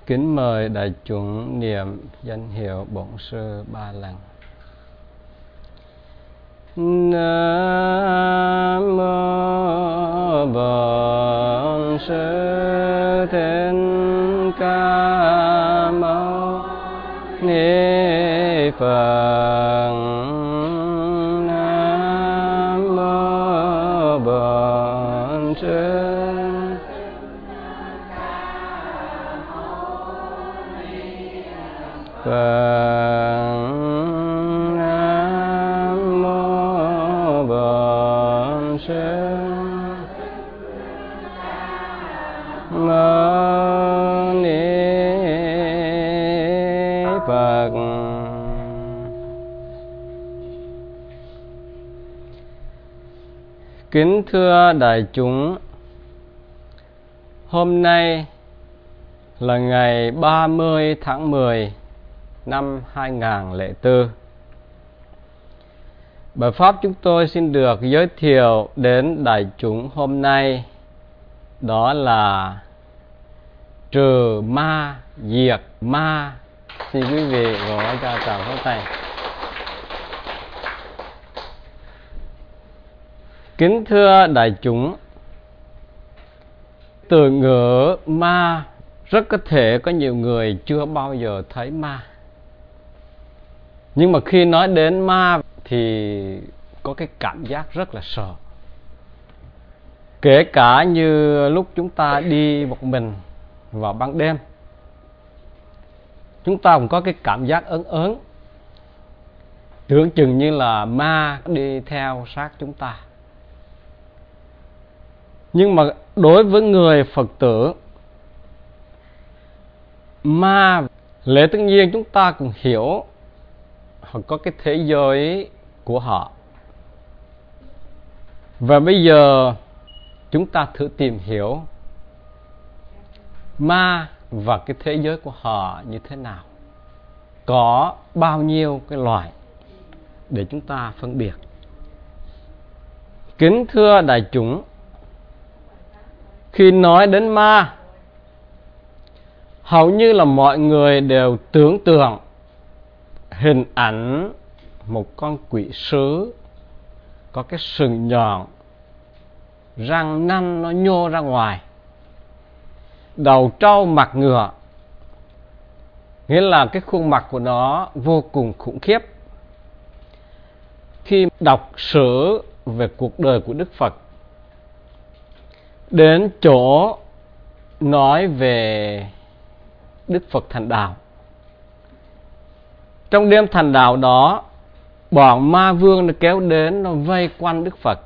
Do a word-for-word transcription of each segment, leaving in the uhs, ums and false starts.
Kính mời đại chúng niệm danh hiệu Bổn Sư ba lần. Nam mô Bổn Sư Thích Ca Mâu Ni Phật. Nam mô Bổn Sư Phật. Nam mô Bổn Sư Mâu Ni Phật. Kính thưa đại chúng, hôm nay là ngày ba mươi tháng mười năm hai nghìn không trăm lẻ bốn. Bài pháp chúng tôi xin được giới thiệu đến đại chúng hôm nay đó là trừ ma diệt ma. Xin quý vị gõ cho tràng pháo tay. Kính thưa đại chúng, từ ngữ ma rất có thể có nhiều người chưa bao giờ thấy ma. Nhưng mà khi nói đến ma thì có cái cảm giác rất là sợ. Kể cả như lúc chúng ta đi một mình vào ban đêm, chúng ta cũng có cái cảm giác ớn ớn, tưởng chừng như là ma đi theo sát chúng ta. Nhưng mà đối với người Phật tử, ma lẽ tất nhiên chúng ta cũng hiểu họ có cái thế giới của họ. Và bây giờ chúng ta thử tìm hiểu ma và cái thế giới của họ như thế nào, có bao nhiêu cái loại để chúng ta phân biệt. Kính thưa đại chúng, khi nói đến ma, hầu như là mọi người đều tưởng tượng hình ảnh một con quỷ sứ có cái sừng nhọn, răng nanh nó nhô ra ngoài, đầu trâu mặt ngựa, nghĩa là cái khuôn mặt của nó vô cùng khủng khiếp. Khi đọc sử về cuộc đời của Đức Phật, đến chỗ nói về Đức Phật thành đạo, trong đêm thành đạo đó, bọn ma vương nó kéo đến, nó vây quanh Đức Phật.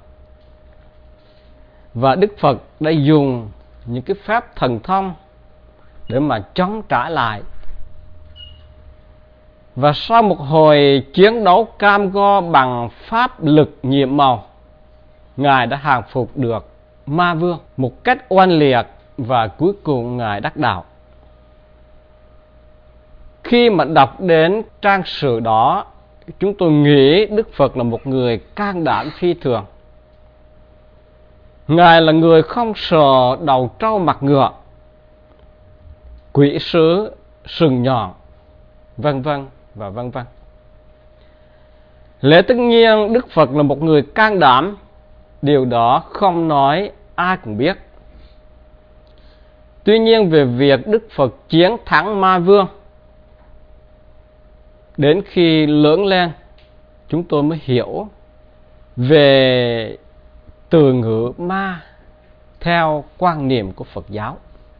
Và Đức Phật đã dùng những cái phép thần thông để mà chống trả lại. Và sau một hồi chiến đấu cam go bằng pháp lực nhiệm màu, Ngài đã hàng phục được ma vương một cách oanh liệt, và cuối cùng Ngài đắc đạo. Khi mà đọc đến trang sử đó, chúng tôi nghĩ Đức Phật là một người can đảm phi thường. Ngài là người không sợ đầu trâu mặt ngựa, quỷ sứ, sừng nhọn, vân vân và vân vân. Lẽ tất nhiên Đức Phật là một người can đảm, điều đó không nói ai cũng biết. Tuy nhiên về việc Đức Phật chiến thắng ma vương, đến khi lớn lên, chúng tôi mới hiểu về từ ngữ ma theo quan niệm của Phật giáo.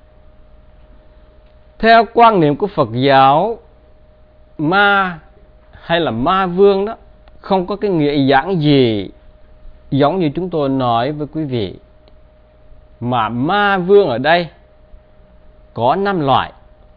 Theo quan niệm của Phật giáo, ma hay là ma vương đó không có cái nghĩa giản gì giống như chúng tôi nói với quý vị. Mà ma vương ở đây có năm loại.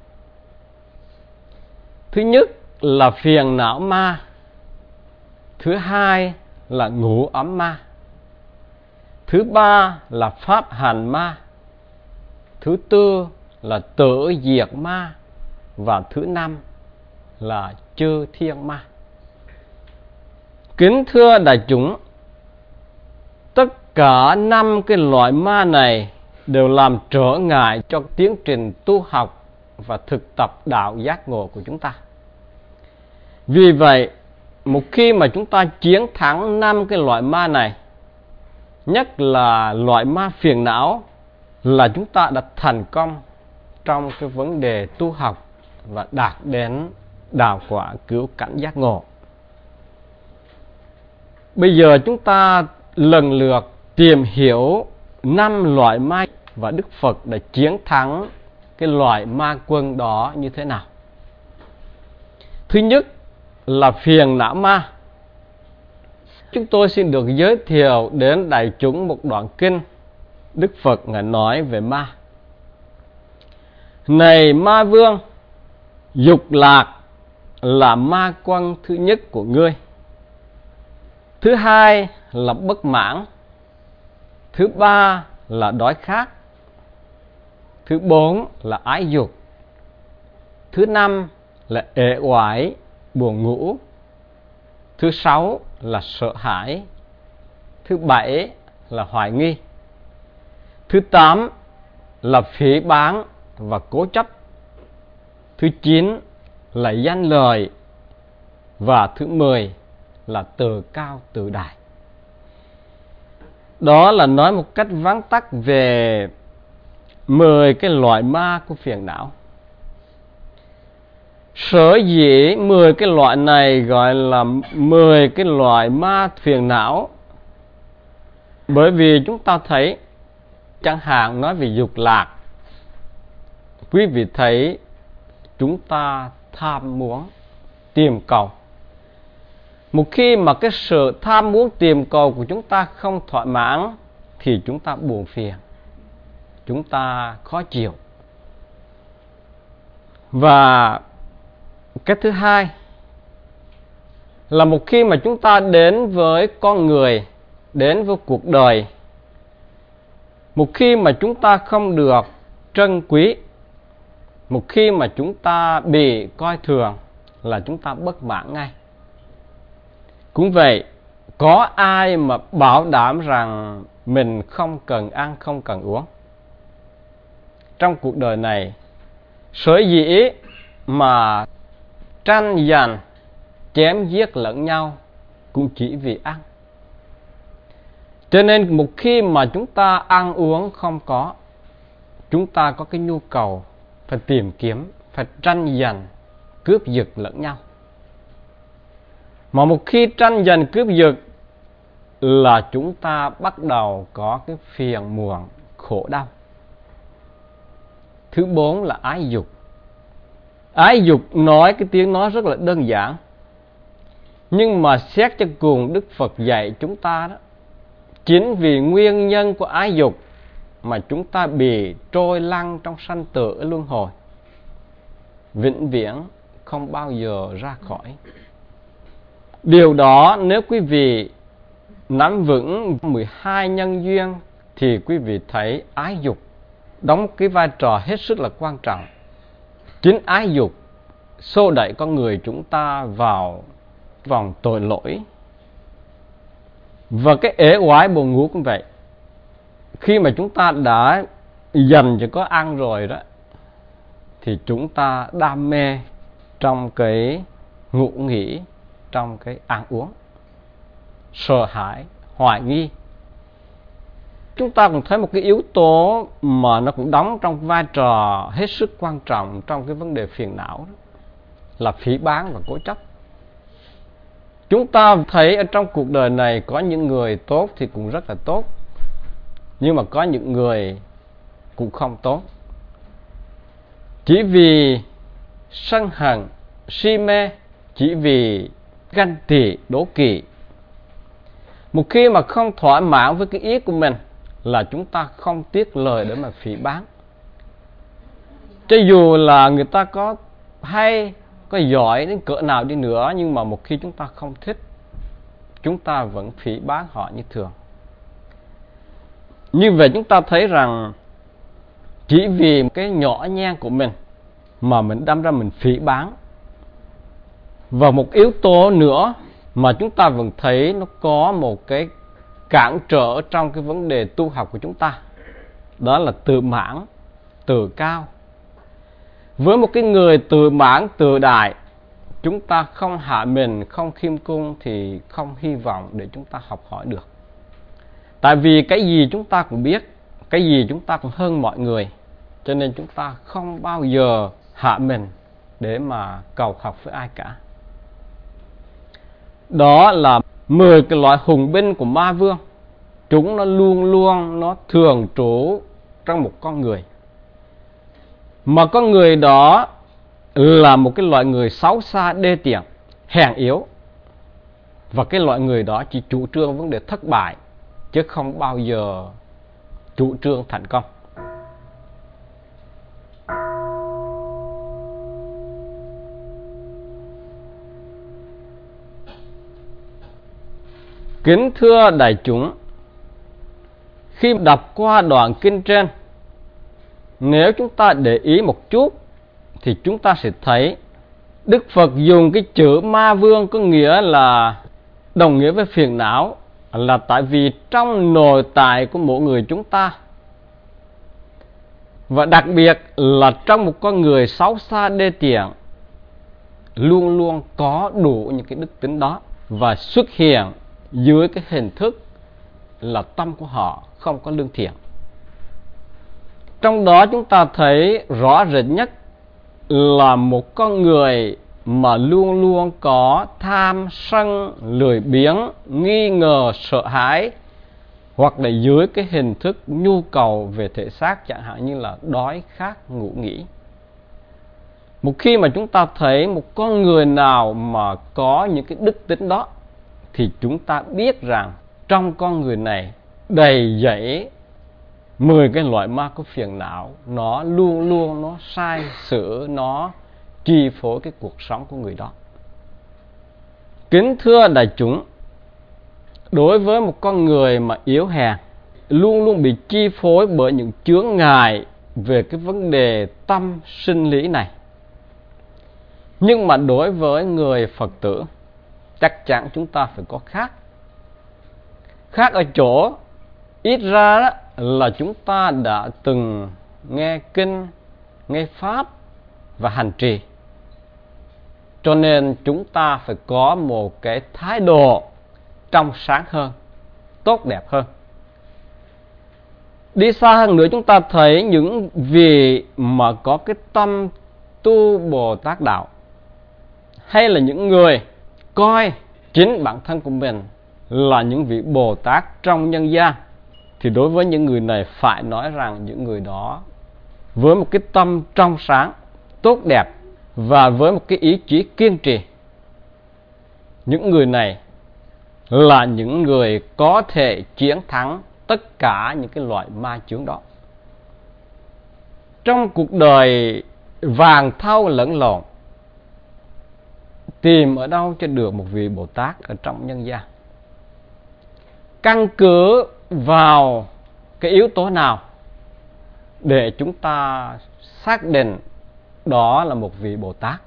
Thứ nhất là phiền não ma. Thứ hai là ngũ ấm ma. Thứ ba là pháp hành ma. Thứ tư là tử diệt ma. Và thứ năm là chư thiên ma. Kính thưa đại chúng, tất cả năm cái loại ma này đều làm trở ngại cho tiến trình tu học và thực tập đạo giác ngộ của chúng ta. Vì vậy, một khi mà chúng ta chiến thắng năm cái loại ma này, nhất là loại ma phiền não, là chúng ta đã thành công trong cái vấn đề tu học và đạt đến đạo quả cứu cánh giác ngộ. Bây giờ chúng ta lần lượt tìm hiểu năm loại ma và Đức Phật đã chiến thắng cái loại ma quân đó như thế nào. Thứ nhất là phiền não ma. Chúng tôi xin được giới thiệu đến đại chúng một đoạn kinh Đức Phật ngài nói về ma. Này ma vương, dục lạc là ma quân thứ nhất của ngươi. Thứ hai là bất mãn. Thứ ba là đói khát. Thứ bốn là ái dục. Thứ năm là ệ oải, buồn ngủ. Thứ sáu là sợ hãi. Thứ bảy là hoài nghi. Thứ tám là phỉ báng và cố chấp. Thứ chín là danh lời. Và thứ mười là tự cao tự đại. Đó là nói một cách vắn tắt về mười cái loại ma của phiền não. Sở dĩ mười cái loại này gọi là mười cái loại ma phiền não, bởi vì chúng ta thấy, chẳng hạn nói về dục lạc, quý vị thấy chúng ta tham muốn, tìm cầu. Một khi mà cái sự tham muốn tìm cầu của chúng ta không thỏa mãn thì chúng ta buồn phiền, chúng ta khó chịu. Và cái thứ hai là một khi mà chúng ta đến với con người, đến với cuộc đời, một khi mà chúng ta không được trân quý, một khi mà chúng ta bị coi thường là chúng ta bất mãn ngay. Cũng vậy, có ai mà bảo đảm rằng mình không cần ăn, không cần uống? Trong cuộc đời này, sở dĩ mà tranh giành, chém giết lẫn nhau cũng chỉ vì ăn. Cho nên một khi mà chúng ta ăn uống không có, chúng ta có cái nhu cầu phải tìm kiếm, phải tranh giành, cướp giật lẫn nhau. Mà một khi tranh giành cướp giật là chúng ta bắt đầu có cái phiền muộn, khổ đau. Thứ bốn là ái dục. Ái dục nói cái tiếng nói rất là đơn giản, nhưng mà xét cho cùng Đức Phật dạy chúng ta đó, chính vì nguyên nhân của ái dục mà chúng ta bị trôi lăn trong sanh tử luân hồi, vĩnh viễn không bao giờ ra khỏi. Điều đó nếu quý vị nắm vững mười hai nhân duyên thì quý vị thấy ái dục đóng cái vai trò hết sức là quan trọng. Chính ái dục xô đẩy con người chúng ta vào vòng tội lỗi. Và cái ế oái buồn ngủ cũng vậy. Khi mà chúng ta đã dành cho có ăn rồi đó, thì chúng ta đam mê trong cái ngủ nghỉ, trong cái ăn uống, sợ hãi, hoài nghi. Chúng ta cũng thấy một cái yếu tố mà nó cũng đóng trong vai trò hết sức quan trọng trong cái vấn đề phiền não đó, là phỉ báng và cố chấp. Chúng ta thấy ở trong cuộc đời này có những người tốt thì cũng rất là tốt, nhưng mà có những người cũng không tốt. Chỉ vì sân hận, si mê, chỉ vì ganh tị, đố kỵ. Một khi mà không thỏa mãn với cái ý của mình là chúng ta không tiếc lời để mà phỉ báng. Cho dù là người ta có hay, có giỏi đến cỡ nào đi nữa, nhưng mà một khi chúng ta không thích, chúng ta vẫn phỉ báng họ như thường. Như vậy chúng ta thấy rằng chỉ vì cái nhỏ nhen của mình mà mình đâm ra mình phỉ báng. Và một yếu tố nữa mà chúng ta vẫn thấy nó có một cái cản trở trong cái vấn đề tu học của chúng ta, đó là tự mãn, tự cao. Với một cái người tự mãn tự đại, chúng ta không hạ mình, không khiêm cung thì không hy vọng để chúng ta học hỏi được. Tại vì cái gì chúng ta cũng biết, cái gì chúng ta cũng hơn mọi người, cho nên chúng ta không bao giờ hạ mình để mà cầu học với ai cả. Đó là mười cái loại hùng binh của ma vương. Chúng nó luôn luôn nó thường trú trong một con người. Mà con người đó là một cái loại người xấu xa, đê tiện, hèn yếu. Và cái loại người đó chỉ chủ trương vấn đề thất bại, chứ không bao giờ chủ trương thành công. Kính thưa đại chúng, khi đọc qua đoạn kinh trên, nếu chúng ta để ý một chút thì chúng ta sẽ thấy Đức Phật dùng cái chữ ma vương có nghĩa là đồng nghĩa với phiền não, là tại vì trong nội tại của mỗi người chúng ta, và đặc biệt là trong một con người xấu xa đê tiện, luôn luôn có đủ những cái đức tính đó và xuất hiện dưới cái hình thức là tâm của họ không có lương thiện. Trong đó chúng ta thấy rõ rệt nhất là một con người mà luôn luôn có tham sân lười biếng, nghi ngờ sợ hãi, hoặc là dưới cái hình thức nhu cầu về thể xác, chẳng hạn như là đói khát ngủ nghỉ. Một khi mà chúng ta thấy một con người nào mà có những cái đức tính đó, thì chúng ta biết rằng trong con người này đầy dẫy mười cái loại ma có phiền não, nó luôn luôn nó sai sử, nó chi phối cái cuộc sống của người đó. Kính thưa đại chúng, đối với một con người mà yếu hèn, luôn luôn bị chi phối bởi những chướng ngại về cái vấn đề tâm sinh lý này. Nhưng mà đối với người Phật tử, chắc chắn chúng ta phải có khác. Khác ở chỗ, ít ra đó là chúng ta đã từng nghe kinh, nghe pháp và hành trì. Cho nên chúng ta phải có một cái thái độ trong sáng hơn, tốt đẹp hơn. Đi xa hơn nữa, chúng ta thấy những vị mà có cái tâm tu Bồ Tát đạo, hay là những người coi chính bản thân của mình là những vị Bồ Tát trong nhân gian, thì đối với những người này phải nói rằng những người đó với một cái tâm trong sáng, tốt đẹp và với một cái ý chí kiên trì, những người này là những người có thể chiến thắng tất cả những cái loại ma chướng đó. Trong cuộc đời vàng thau lẫn lộn, tìm ở đâu cho được một vị Bồ Tát ở trong nhân gian? Căn cứ vào cái yếu tố nào để chúng ta xác định đó là một vị Bồ Tát?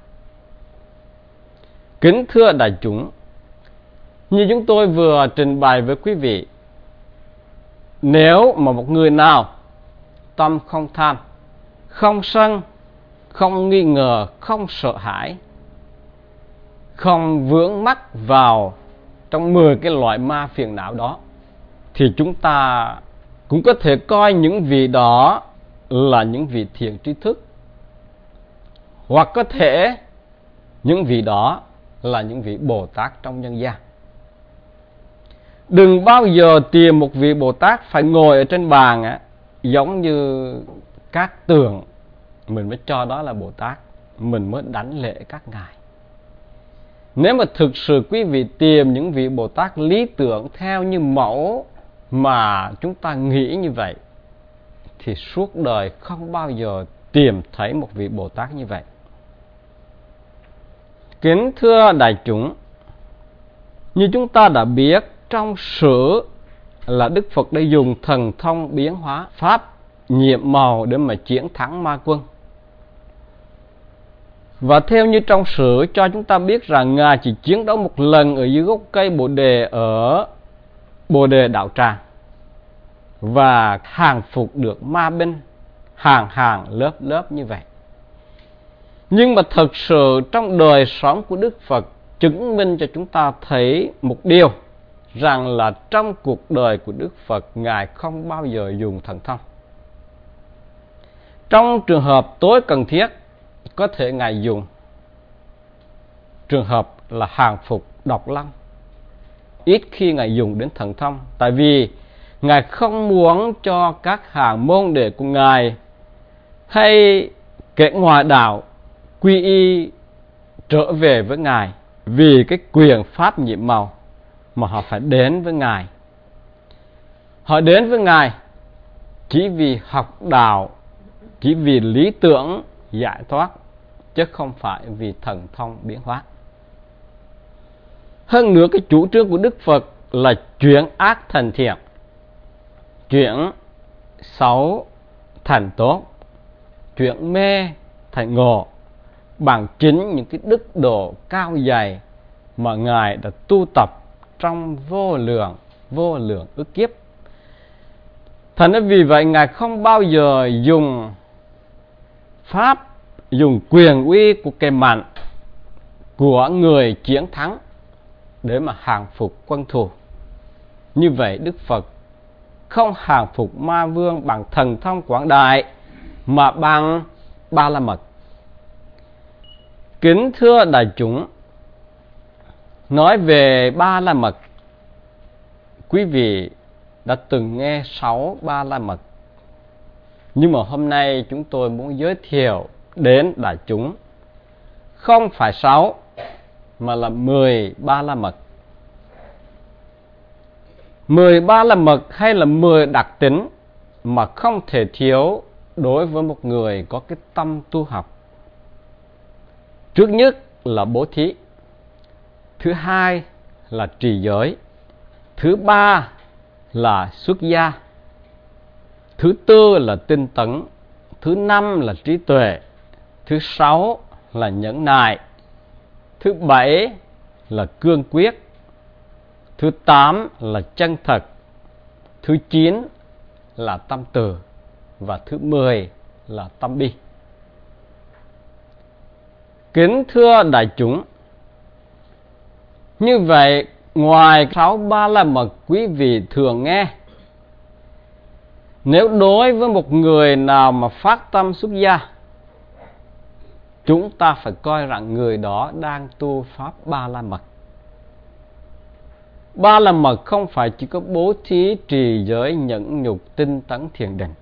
Kính thưa đại chúng, như chúng tôi vừa trình bày với quý vị, nếu mà một người nào tâm không tham, không sân, không nghi ngờ, không sợ hãi, không vướng mắc vào trong mười cái loại ma phiền não đó, thì chúng ta cũng có thể coi những vị đó là những vị thiện tri thức, hoặc có thể những vị đó là những vị Bồ Tát trong nhân gian. Đừng bao giờ tìm một vị Bồ Tát phải ngồi ở trên bàn á, giống như các tượng, mình mới cho đó là Bồ Tát, mình mới đánh lễ các ngài. Nếu mà thực sự quý vị tìm những vị Bồ Tát lý tưởng theo như mẫu mà chúng ta nghĩ như vậy, thì suốt đời không bao giờ tìm thấy một vị Bồ Tát như vậy. Kính thưa đại chúng, như chúng ta đã biết, trong sử là Đức Phật đã dùng thần thông biến hóa pháp nhiệm màu để mà chiến thắng ma quân. Và theo như trong sử cho chúng ta biết rằng Ngài chỉ chiến đấu một lần ở dưới gốc cây Bồ Đề ở Bồ Đề Đạo Tràng, và hàng phục được ma binh hàng hàng lớp lớp như vậy. Nhưng mà thực sự trong đời sống của Đức Phật chứng minh cho chúng ta thấy một điều, rằng là trong cuộc đời của Đức Phật, Ngài không bao giờ dùng thần thông. Trong trường hợp tối cần thiết, có thể Ngài dùng. Trường hợp là hàng phục độc lâm, ít khi Ngài dùng đến thần thông. Tại vì Ngài không muốn cho các hàng môn đệ của Ngài hay kẻ ngoại đạo quy y trở về với Ngài vì cái quyền pháp nhiệm màu, mà họ phải đến với Ngài. Họ đến với Ngài chỉ vì học đạo, chỉ vì lý tưởng giải thoát, chứ không phải vì thần thông biến hóa. Hơn nữa, cái chủ trương của Đức Phật là chuyển ác thành thiện, chuyển xấu thành tốt, chuyển mê thành ngộ, bằng chính những cái đức độ cao dày mà Ngài đã tu tập trong vô lượng, vô lượng ức kiếp. Thành ra vì vậy, Ngài không bao giờ dùng pháp, dùng quyền uy của kẻ mạnh, của người chiến thắng để mà hàng phục quân thù. Như vậy, Đức Phật không hàng phục ma vương bằng thần thông quảng đại, mà bằng Ba La Mật. Kính thưa đại chúng, nói về Ba La Mật, quý vị đã từng nghe sáu Ba La Mật. Nhưng mà hôm nay chúng tôi muốn giới thiệu đến đại chúng không phải sáu, mà là mười Ba La Mật. Mười Ba La Mật hay là mười đặc tính mà không thể thiếu đối với một người có cái tâm tu học. Trước nhất là bố thí, thứ hai là trì giới, thứ ba là xuất gia, thứ tư là tinh tấn, thứ năm là trí tuệ, thứ sáu là nhẫn nại, thứ bảy là cương quyết, thứ tám là chân thật, thứ chín là tâm từ, và thứ mười là tâm bi. Kính thưa đại chúng, như vậy ngoài sáu Ba La Mật quý vị thường nghe, nếu đối với một người nào mà phát tâm xuất gia, chúng ta phải coi rằng người đó đang tu pháp Ba La Mật. Ba La Mật không phải chỉ có bố thí, trì giới, nhẫn nhục, tinh tấn, thiền định,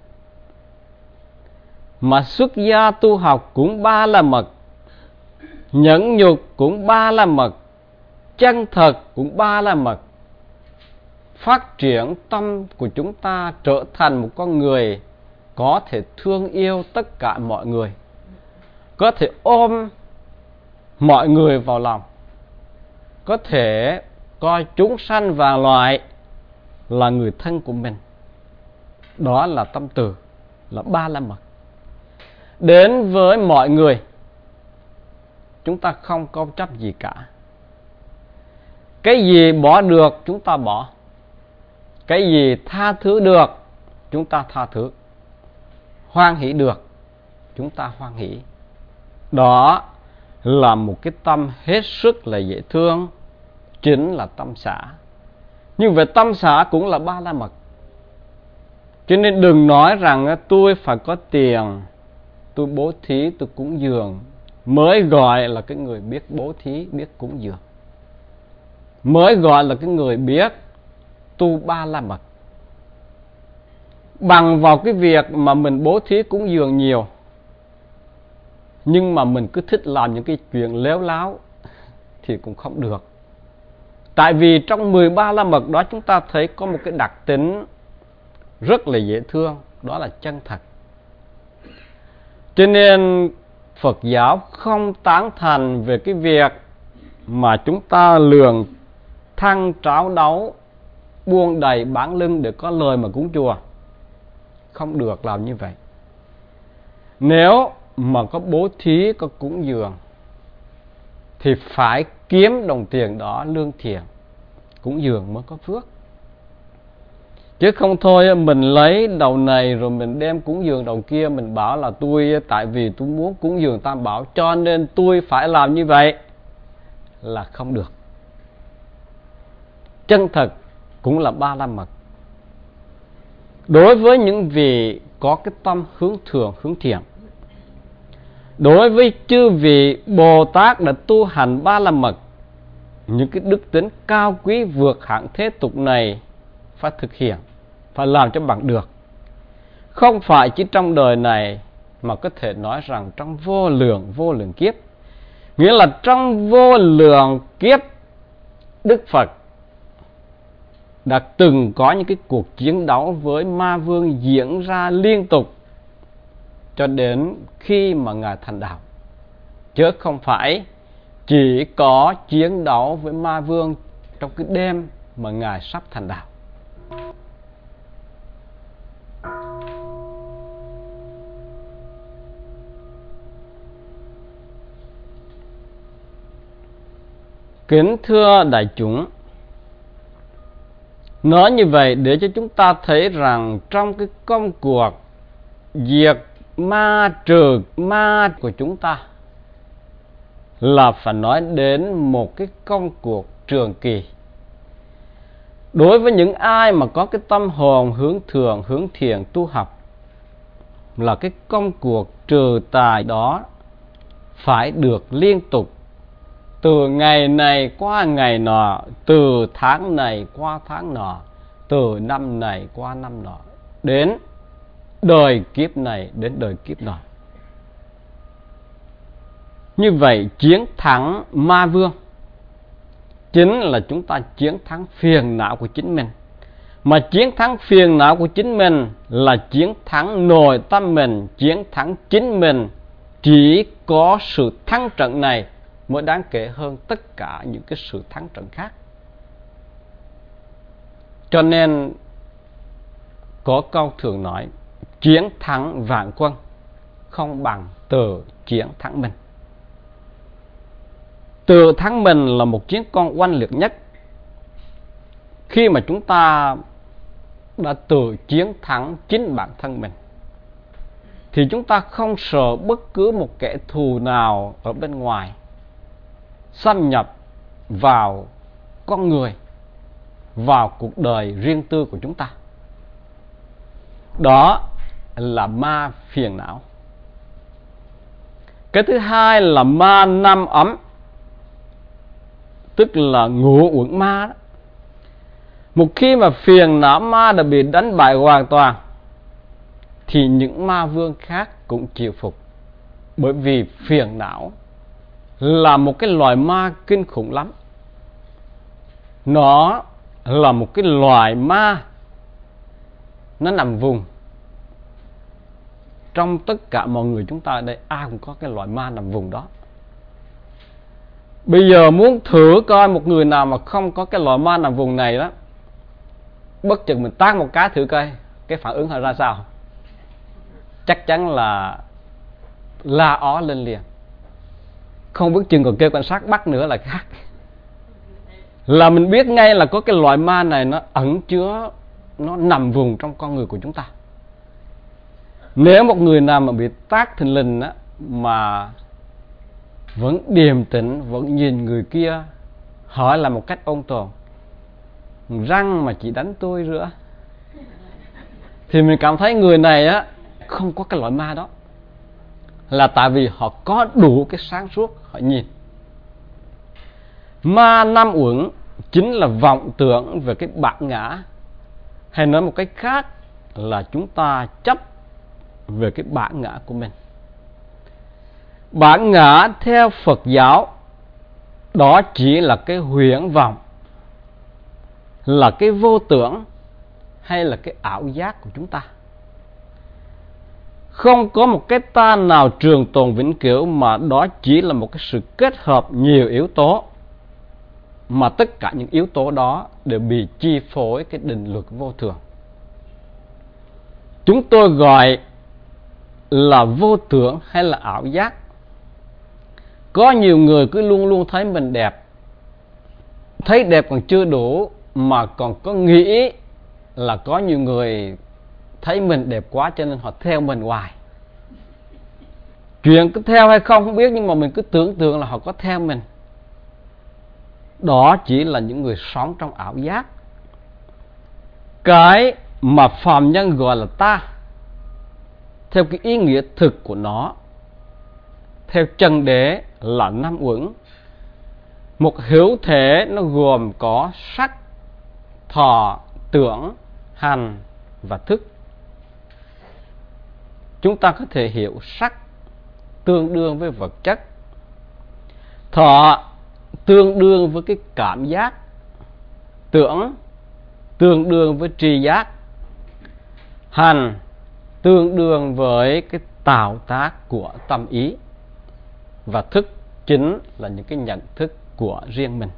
mà xuất gia tu học cũng Ba La Mật, nhẫn nhục cũng Ba La Mật, chân thật cũng Ba La Mật. Phát triển tâm của chúng ta trở thành một con người có thể thương yêu tất cả mọi người, có thể ôm mọi người vào lòng, có thể coi chúng sanh và loài là người thân của mình. Đó là tâm từ, là Ba La Mật. Đến với mọi người, chúng ta không câu chấp gì cả. Cái gì bỏ được chúng ta bỏ, cái gì tha thứ được chúng ta tha thứ, hoan hỷ được chúng ta hoan hỷ. Đó là một cái tâm hết sức là dễ thương, chính là tâm xả. Nhưng về tâm xả cũng là Ba La Mật. Cho nên đừng nói rằng tôi phải có tiền, tôi bố thí, tôi cúng dường mới gọi là cái người biết bố thí, biết cúng dường, mới gọi là cái người biết tu Ba La Mật. Bằng vào cái việc mà mình bố thí cúng dường nhiều, nhưng mà mình cứ thích làm những cái chuyện léo láo thì cũng không được. Tại vì trong mười Ba La Mật đó chúng ta thấy có một cái đặc tính rất là dễ thương, đó là chân thật. Cho nên Phật giáo không tán thành về cái việc mà chúng ta lường thăng tráo đấu, buông đầy bán lưng để có lời mà cúng chùa. Không được làm như vậy. Nếu mà có bố thí, có cúng dường thì phải kiếm đồng tiền đó lương thiện, cúng dường mới có phước. Chứ không thôi mình lấy đầu này rồi mình đem cúng dường đầu kia, mình bảo là tôi tại vì tôi muốn cúng dường Tam Bảo cho nên tôi phải làm như vậy, là không được. Chân thật cũng là ba la mật. Đối với những vị có cái tâm hướng thượng, hướng thiện, đối với chư vị Bồ Tát đã tu hành ba la mật, những cái đức tính cao quý vượt hạng thế tục này phải thực hiện, phải làm cho bằng được. Không phải chỉ trong đời này, mà có thể nói rằng trong vô lượng vô lượng kiếp. Nghĩa là trong vô lượng kiếp, Đức Phật đã từng có những cái cuộc chiến đấu với ma vương diễn ra liên tục cho đến khi mà Ngài thành đạo. Chứ không phải chỉ có chiến đấu với ma vương trong cái đêm mà Ngài sắp thành đạo. Kính thưa đại chúng, nói như vậy để cho chúng ta thấy rằng trong cái công cuộc diệt ma trừ ma của chúng ta là phải nói đến một cái công cuộc trường kỳ. Đối với những ai mà có cái tâm hồn hướng thượng, hướng thiện tu học, là cái công cuộc trừ tà đó phải được liên tục, từ ngày này qua ngày nọ, từ tháng này qua tháng nọ, từ năm này qua năm nọ, đến đời kiếp này đến đời kiếp nọ. Như vậy chiến thắng ma vương chính là chúng ta chiến thắng phiền não của chính mình. Mà chiến thắng phiền não của chính mình là chiến thắng nội tâm mình, chiến thắng chính mình. Chỉ có sự thắng trận này mới đáng kể hơn tất cả những cái sự thắng trận khác. Cho nên có câu thường nói, chiến thắng vạn quân không bằng tự chiến thắng mình. Tự thắng mình là một chiến công oanh liệt nhất. Khi mà chúng ta đã tự chiến thắng chính bản thân mình, thì chúng ta không sợ bất cứ một kẻ thù nào ở bên ngoài xâm nhập vào con người, vào cuộc đời riêng tư của chúng ta. Đó là ma phiền não. Cái thứ hai là ma năm ấm, tức là ngũ uẩn ma đó. Một khi mà phiền não ma đã bị đánh bại hoàn toàn, thì những ma vương khác cũng chịu phục. Bởi vì phiền não là một cái loài ma kinh khủng lắm. Nó là một cái loài ma, nó nằm vùng trong tất cả mọi người chúng ta ở đây, ai cũng có cái loài ma nằm vùng đó. Bây giờ muốn thử coi một người nào mà không có cái loài ma nằm vùng này đó, bất chừng mình tát một cái thử coi cái phản ứng họ ra sao. Chắc chắn là la ó lên liền. Không biết chừng còn kêu cảnh sát bắt nữa là khác. Là mình biết ngay là có cái loại ma này nó ẩn chứa, nó nằm vùng trong con người của chúng ta. Nếu một người nào mà bị tát thình lình á, mà vẫn điềm tĩnh, vẫn nhìn người kia, hỏi là một cách ôn tồn, răng mà chỉ đánh tôi nữa, thì mình cảm thấy người này á không có cái loại ma đó. Là tại vì họ có đủ cái sáng suốt, họ nhìn. Ma năm uẩn chính là vọng tưởng về cái bản ngã, hay nói một cách khác là chúng ta chấp về cái bản ngã của mình. Bản ngã theo Phật giáo đó chỉ là cái huyễn vọng, là cái vô tưởng, hay là cái ảo giác của chúng ta. Không có một cái ta nào trường tồn vĩnh cửu, mà đó chỉ là một cái sự kết hợp nhiều yếu tố, mà tất cả những yếu tố đó đều bị chi phối cái định luật vô thường. Chúng tôi gọi là vô tưởng hay là ảo giác. Có nhiều người cứ luôn luôn thấy mình đẹp, thấy đẹp còn chưa đủ mà còn có nghĩ là có nhiều người thấy mình đẹp quá cho nên họ theo mình hoài. Chuyện có theo hay không không biết, nhưng mà mình cứ tưởng tượng là họ có theo mình. Đó chỉ là những người sống trong ảo giác. Cái mà phàm nhân gọi là ta, theo cái ý nghĩa thực của nó, theo chân đế là năm uẩn. Một hữu thể nó gồm có sắc, thọ, tưởng, hành và thức. Chúng ta có thể hiểu sắc tương đương với vật chất, thọ tương đương với cái cảm giác, tưởng tương đương với tri giác, hành tương đương với cái tạo tác của tâm ý, và thức chính là những cái nhận thức của riêng mình.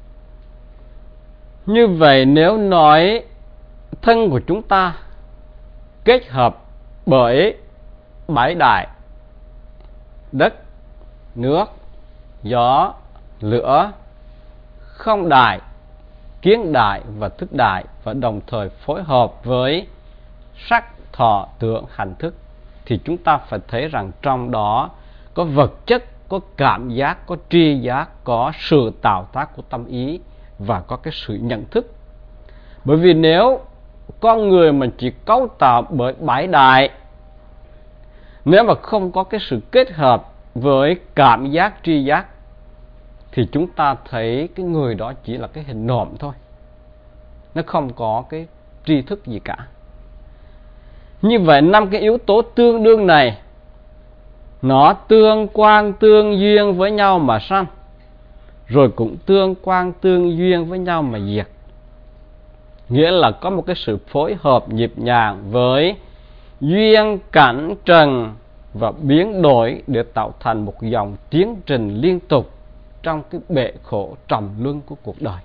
Như vậy nếu nói thân của chúng ta kết hợp bởi bảy đại: đất, nước, gió, lửa, không đại, kiến đại và thức đại, và đồng thời phối hợp với sắc, thọ, tưởng, hành, thức, thì chúng ta phải thấy rằng trong đó có vật chất, có cảm giác, có tri giác, có sự tạo tác của tâm ý và có cái sự nhận thức. Bởi vì nếu con người mình chỉ cấu tạo bởi bảy đại, nếu mà không có cái sự kết hợp với cảm giác, tri giác, thì chúng ta thấy cái người đó chỉ là cái hình nộm thôi, nó không có cái tri thức gì cả. Như vậy năm cái yếu tố tương đương này nó tương quan tương duyên với nhau mà sanh, rồi cũng tương quan tương duyên với nhau mà diệt. Nghĩa là có một cái sự phối hợp nhịp nhàng với duyên, cảnh, trần và biến đổi để tạo thành một dòng tiến trình liên tục trong cái bể khổ trầm luân của cuộc đời.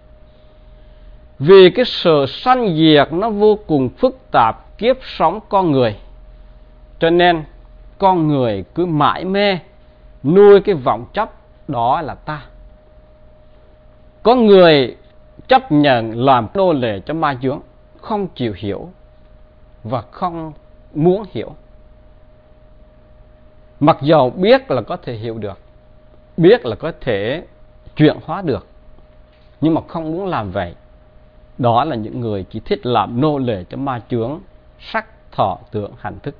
Vì cái sự sanh diệt nó vô cùng phức tạp kiếp sống con người, cho nên con người cứ mãi mê nuôi cái vọng chấp đó là ta. Có người chấp nhận làm nô lệ cho ma chướng, không chịu hiểu và không muốn hiểu. Mặc dầu biết là có thể hiểu được, biết là có thể chuyển hóa được, nhưng mà không muốn làm vậy. Đó là những người chỉ thích làm nô lệ cho ma chướng sắc, thọ, tưởng, hành, thức.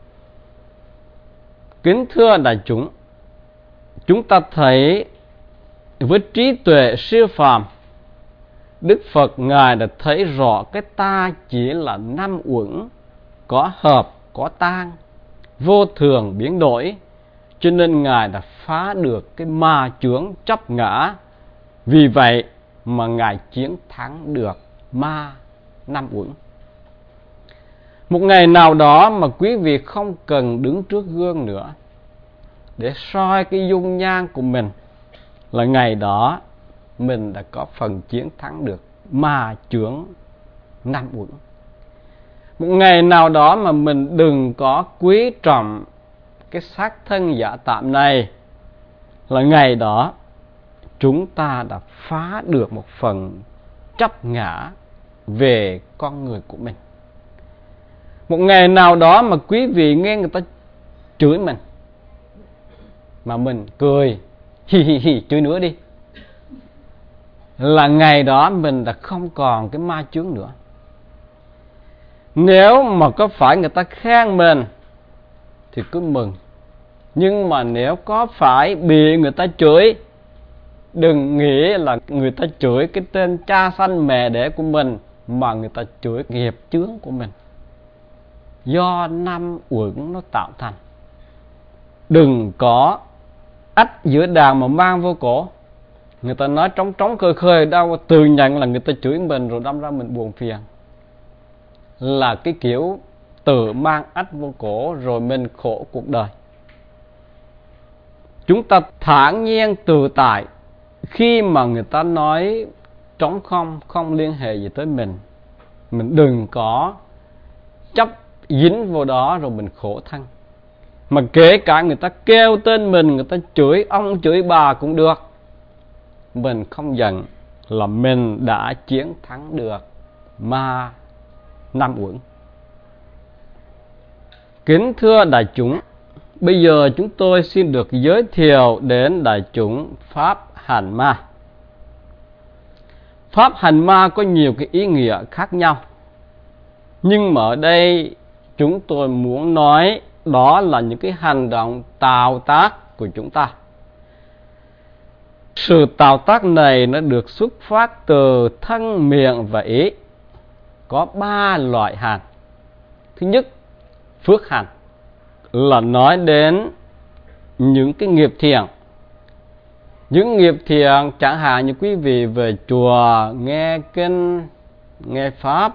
Kính thưa đại chúng, chúng ta thấy với trí tuệ siêu phàm, Đức Phật Ngài đã thấy rõ cái ta chỉ là năm uẩn, có hợp, có tan, vô thường biến đổi, cho nên Ngài đã phá được cái ma chướng chấp ngã. Vì vậy mà Ngài chiến thắng được ma năm uẩn. Một ngày nào đó mà quý vị không cần đứng trước gương nữa để soi cái dung nhan của mình, là ngày đó mình đã có phần chiến thắng được ma chướng năm uẩn. Một ngày nào đó mà mình đừng có quý trọng cái xác thân giả tạm này, là ngày đó chúng ta đã phá được một phần chấp ngã về con người của mình. Một ngày nào đó mà quý vị nghe người ta chửi mình mà mình cười hi hi hi chửi nữa đi, là ngày đó mình đã không còn cái ma chướng nữa. Nếu mà có phải người ta khen mình thì cứ mừng, nhưng mà nếu có phải bị người ta chửi, đừng nghĩ là người ta chửi cái tên cha sanh mẹ đẻ của mình, mà người ta chửi nghiệp chướng của mình, do năm uẩn nó tạo thành. Đừng có ách giữa đàn mà mang vô cổ. Người ta nói trống trống khơi khơi, đâu tự nhận là người ta chửi mình, rồi đâm ra mình buồn phiền. Là cái kiểu tự mang ách vô cổ, rồi mình khổ cuộc đời. Chúng ta thản nhiên tự tại khi mà người ta nói trống không, không liên hệ gì tới mình. Mình đừng có chấp dính vô đó rồi mình khổ thân. Mà kể cả người ta kêu tên mình, người ta chửi ông chửi bà cũng được, mình không giận, là mình đã chiến thắng được ma năm uẩn. Kính thưa đại chúng, bây giờ chúng tôi xin được giới thiệu đến đại chúng Pháp hành ma. Pháp hành ma có nhiều cái ý nghĩa khác nhau, nhưng mà ở đây chúng tôi muốn nói đó là những cái hành động tạo tác của chúng ta. Sự tạo tác này nó được xuất phát từ thân, miệng và ý. Có ba loại hành. Thứ nhất, phước hành, là nói đến những cái nghiệp thiện. Những nghiệp thiện chẳng hạn như quý vị về chùa nghe kinh, nghe pháp,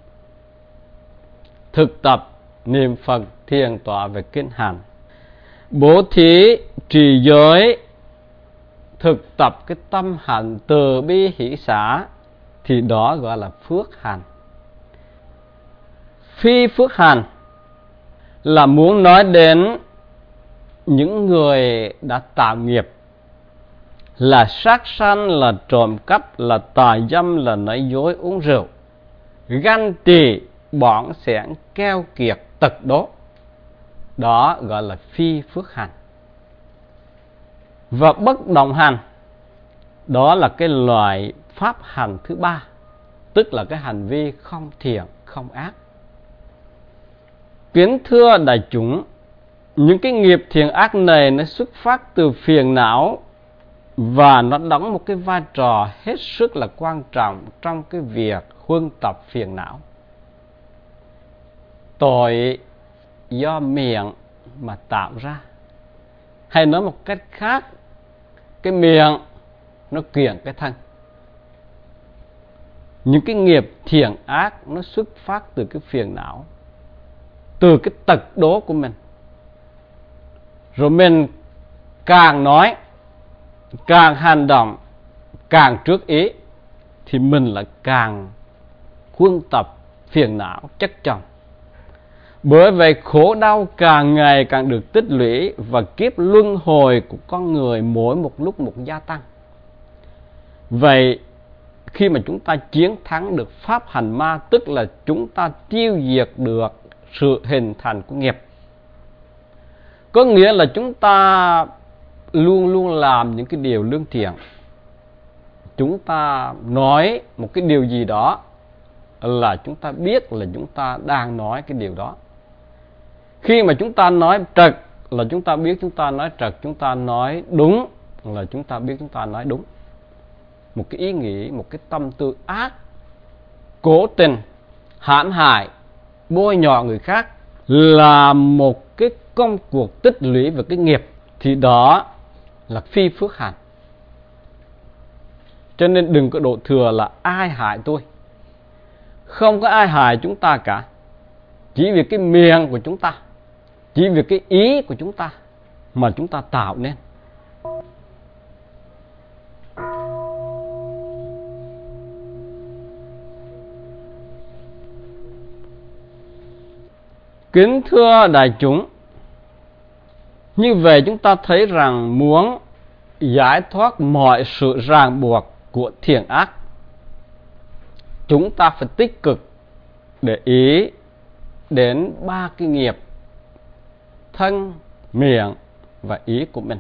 thực tập niệm Phật, thiền tọa về kinh hành, bố thí, trì giới, thực tập cái tâm hạnh từ bi hỷ xả, thì đó gọi là phước hành. Phi phước hành là muốn nói đến những người đã tạo nghiệp, là sát sanh, là trộm cắp, là tà dâm, là nói dối, uống rượu, ganh tị, bỏng sẻn, keo kiệt, tật đố. Đó gọi là phi phước hành. Và bất động hành, đó là cái loại pháp hành thứ ba, tức là cái hành vi không thiện, không ác. Kính thưa đại chúng, những cái nghiệp thiện ác này nó xuất phát từ phiền não, và nó đóng một cái vai trò hết sức là quan trọng trong cái việc huân tập phiền não. Tội do miệng mà tạo ra, hay nói một cách khác, cái miệng nó kiện cái thân. Những cái nghiệp thiện ác nó xuất phát từ cái phiền não, từ cái tật đố của mình. Rồi mình càng nói, càng hành động, càng trước ý, thì mình lại càng huân tập phiền não chất chồng. Bởi vậy khổ đau càng ngày càng được tích lũy, và kiếp luân hồi của con người mỗi một lúc một gia tăng. Vậy khi mà chúng ta chiến thắng được pháp hành ma, tức là chúng ta tiêu diệt được sự hình thành của nghiệp. Có nghĩa là chúng ta luôn luôn làm những cái điều lương thiện. Chúng ta nói một cái điều gì đó là chúng ta biết là chúng ta đang nói cái điều đó. Khi mà chúng ta nói trật là chúng ta biết chúng ta nói trật, chúng ta nói đúng là chúng ta biết chúng ta nói đúng. Một cái ý nghĩ, một cái tâm tư ác, cố tình, hãm hại, bôi nhọ người khác là một cái công cuộc tích lũy về cái nghiệp, thì đó là phi phước hành. Cho nên đừng có đổ thừa là ai hại tôi. Không có ai hại chúng ta cả. Chỉ vì cái miệng của chúng ta, chỉ vì cái ý của chúng ta mà chúng ta tạo nên. Kính thưa đại chúng, như vậy chúng ta thấy rằng muốn giải thoát mọi sự ràng buộc của thiện ác, chúng ta phải tích cực để ý đến ba cái nghiệp: thân, miệng và ý của mình.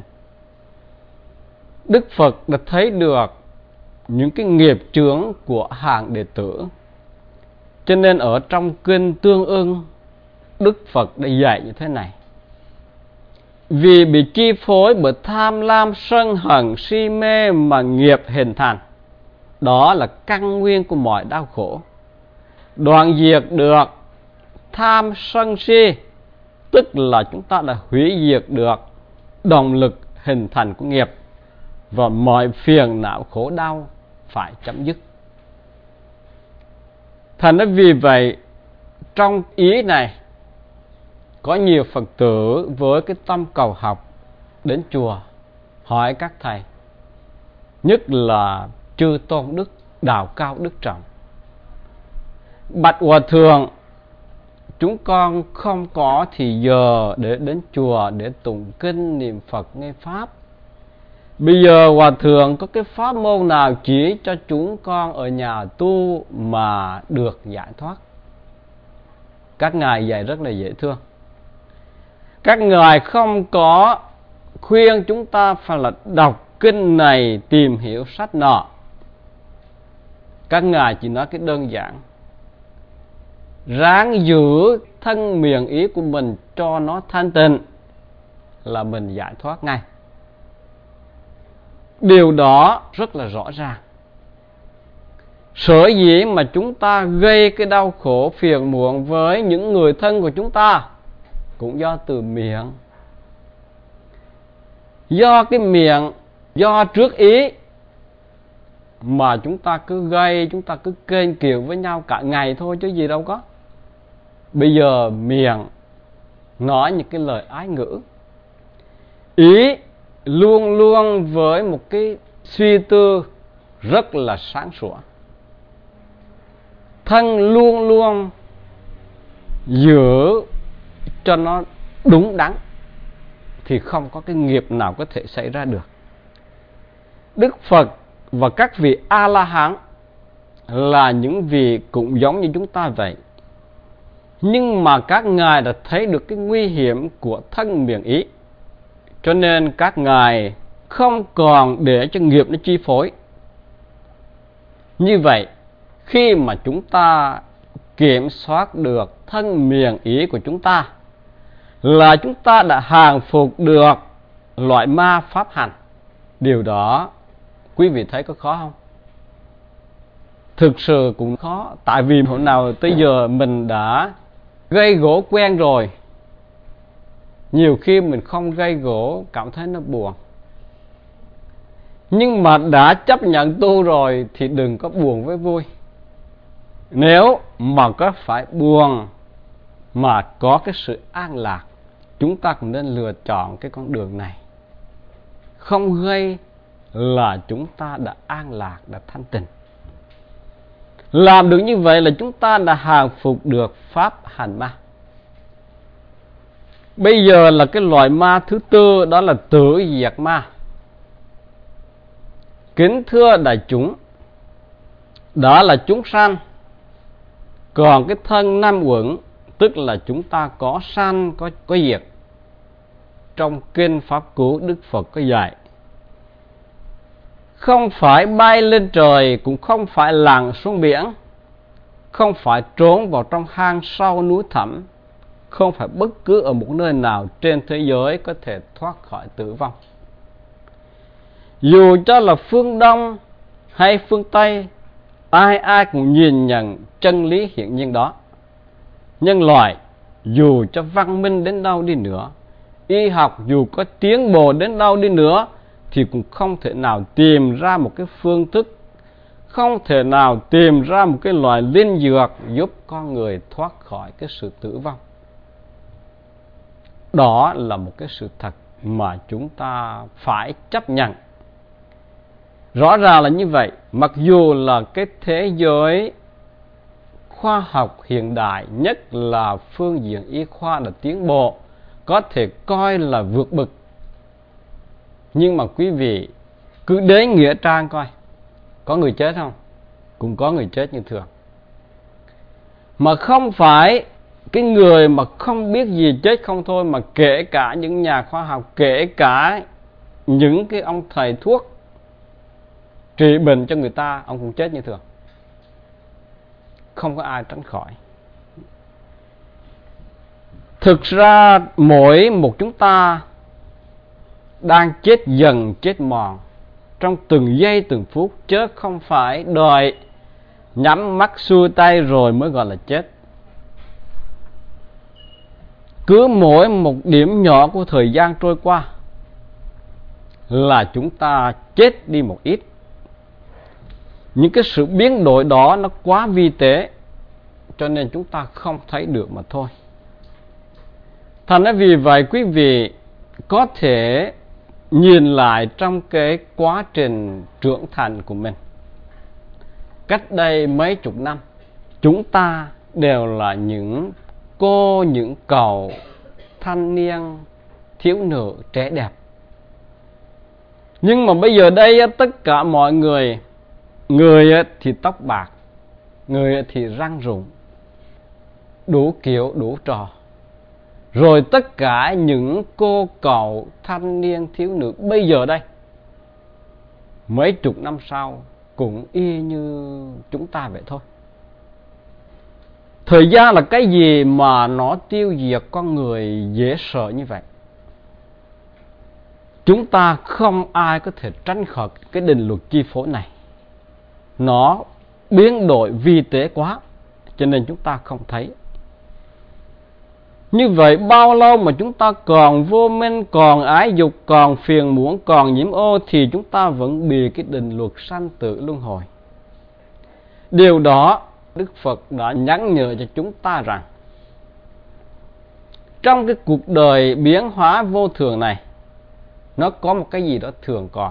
Đức Phật đã thấy được những cái nghiệp chướng của hàng đệ tử, cho nên ở trong kinh Tương Ưng, Đức Phật đã dạy như thế này: vì bị chi phối bởi tham lam, sân hận, si mê mà nghiệp hình thành, đó là căn nguyên của mọi đau khổ. Đoạn diệt được tham sân si, tức là chúng ta đã hủy diệt được động lực hình thành của nghiệp, và mọi phiền não khổ đau phải chấm dứt. Thành ra vì vậy, trong ý này có nhiều Phật tử với cái tâm cầu học đến chùa hỏi các thầy, nhất là chư tôn đức, đạo cao đức trọng: bạch hòa thượng, chúng con không có thì giờ để đến chùa để tụng kinh, niệm Phật, nghe pháp. Bây giờ hòa thượng có cái pháp môn nào chỉ cho chúng con ở nhà tu mà được giải thoát? Các ngài dạy rất là dễ thương. Các ngài không có khuyên chúng ta phải là đọc kinh này, tìm hiểu sách nọ. Các ngài chỉ nói cái đơn giản: ráng giữ thân miệng ý của mình cho nó thanh tịnh là mình giải thoát ngay. Điều đó rất là rõ ràng. Sở dĩ mà chúng ta gây cái đau khổ phiền muộn với những người thân của chúng ta cũng do từ miệng. Do cái miệng, do trước ý mà chúng ta cứ gây, chúng ta cứ kênh kiều với nhau cả ngày thôi chứ gì đâu có. Bây giờ miệng nói những cái lời ái ngữ, ý luôn luôn với một cái suy tư rất là sáng sủa, thân luôn luôn giữ cho nó đúng đắn, thì không có cái nghiệp nào có thể xảy ra được. Đức Phật và các vị A-la-hán là những vị cũng giống như chúng ta vậy, nhưng mà các ngài đã thấy được cái nguy hiểm của thân miệng ý, cho nên các ngài không còn để cho nghiệp nó chi phối. Như vậy, khi mà chúng ta kiểm soát được thân miệng ý của chúng ta là chúng ta đã hàng phục được loại ma pháp hành. Điều đó quý vị thấy có khó không? Thực sự cũng khó. Tại vì hồi nào tới giờ mình đã gây gỗ quen rồi, nhiều khi mình không gây gỗ cảm thấy nó buồn. Nhưng mà đã chấp nhận tu rồi thì đừng có buồn với vui. Nếu mà có phải buồn mà có cái sự an lạc, chúng ta cũng nên lựa chọn cái con đường này. Không gây là chúng ta đã an lạc, đã thanh tịnh. Làm được như vậy là chúng ta đã hàng phục được pháp hành ma. Bây giờ là cái loại ma thứ tư, đó là tử diệt ma. Kính thưa đại chúng, đó là chúng sanh. Còn cái thân năm uẩn, tức là chúng ta có sanh, có, có diệt. Trong kinh Pháp Cú, Đức Phật có dạy: không phải bay lên trời, cũng không phải lặn xuống biển, không phải trốn vào trong hang sâu núi thẳm, không phải bất cứ ở một nơi nào trên thế giới có thể thoát khỏi tử vong. Dù cho là phương Đông hay phương Tây, ai ai cũng nhìn nhận chân lý hiển nhiên đó. Nhân loại dù cho văn minh đến đâu đi nữa, y học dù có tiến bộ đến đâu đi nữa, thì cũng không thể nào tìm ra một cái phương thức, không thể nào tìm ra một cái loại linh dược giúp con người thoát khỏi cái sự tử vong. Đó là một cái sự thật mà chúng ta phải chấp nhận. Rõ ràng là như vậy. Mặc dù là cái thế giới khoa học hiện đại, nhất là phương diện y khoa đã tiến bộ, có thể coi là vượt bậc. Nhưng mà quý vị cứ đến nghĩa trang coi, có người chết không? Cũng có người chết như thường. Mà không phải cái người mà không biết gì chết không thôi, mà kể cả những nhà khoa học, kể cả những cái ông thầy thuốc trị bệnh cho người ta, ông cũng chết như thường. Không có ai tránh khỏi. Thực ra mỗi một chúng ta đang chết dần, chết mòn trong từng giây từng phút, chứ không phải đòi nhắm mắt xuôi tay rồi mới gọi là chết. Cứ mỗi một điểm nhỏ của thời gian trôi qua là chúng ta chết đi một ít. Những cái sự biến đổi đó nó quá vi tế, cho nên chúng ta không thấy được mà thôi. Thành ra vì vậy quý vị có thể nhìn lại trong cái quá trình trưởng thành của mình. Cách đây mấy chục năm, chúng ta đều là những cô, những cậu, thanh niên, thiếu nữ, trẻ đẹp. Nhưng mà bây giờ đây tất cả mọi người, người thì tóc bạc, người thì răng rụng, đủ kiểu đủ trò. Rồi tất cả những cô cậu thanh niên thiếu nữ bây giờ đây, mấy chục năm sau cũng y như chúng ta vậy thôi. Thời gian là cái gì mà nó tiêu diệt con người dễ sợ như vậy? Chúng ta không ai có thể tránh khỏi cái định luật chi phối này. Nó biến đổi vi tế quá, cho nên chúng ta không thấy. Như vậy bao lâu mà chúng ta còn vô minh, còn ái dục, còn phiền muộn, còn nhiễm ô, thì chúng ta vẫn bị cái định luật sanh tử luân hồi. Điều đó Đức Phật đã nhắc nhở cho chúng ta rằng trong cái cuộc đời biến hóa vô thường này, nó có một cái gì đó thường còn.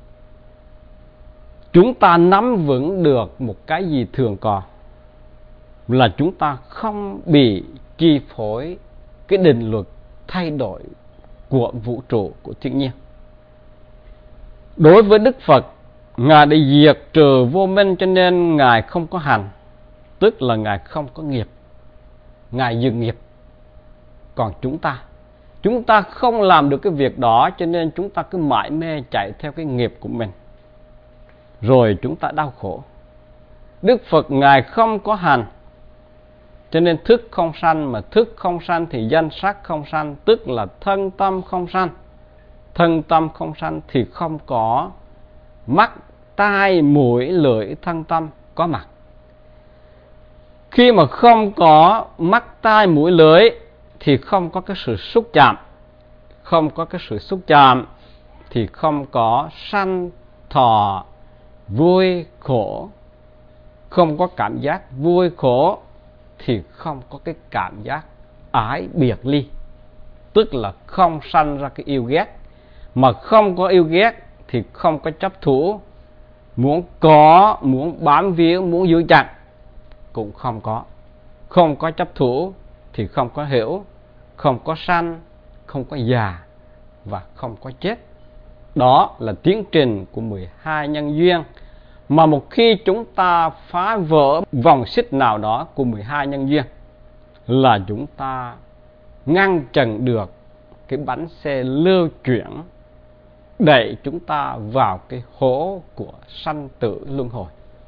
Chúng ta nắm vững được một cái gì thường còn là chúng ta không bị chi phối cái định luật thay đổi của vũ trụ, của thiên nhiên. Đối với Đức Phật, Ngài đã diệt trừ vô minh, cho nên Ngài không có hành, tức là Ngài không có nghiệp. Ngài dừng nghiệp. Còn chúng ta, chúng ta không làm được cái việc đó, cho nên chúng ta cứ mải mê chạy theo cái nghiệp của mình. Rồi chúng ta đau khổ. Đức Phật Ngài không có hành, cho nên thức không sanh, mà thức không sanh thì danh sắc không sanh, tức là thân tâm không sanh. Thân tâm không sanh thì không có mắt, tai, mũi, lưỡi, thân tâm có mặt. Khi mà không có mắt, tai, mũi, lưỡi thì không có cái sự xúc chạm. Không có cái sự xúc chạm thì không có sanh, thọ, vui, khổ. Không có cảm giác vui, khổ thì không có cái cảm giác ái, biệt, ly. Tức là không sanh ra cái yêu ghét. Mà không có yêu ghét thì không có chấp thủ. Muốn có, muốn bám víu, muốn giữ chặt cũng không có. Không có chấp thủ thì không có hiểu, không có sanh, không có già và không có chết. Đó là tiến trình của mười hai nhân duyên, mà một khi chúng ta phá vỡ vòng xích nào đó của mười hai nhân duyên là chúng ta ngăn chặn được cái bánh xe lưu chuyển đẩy chúng ta vào cái hố của sanh tử luân hồi.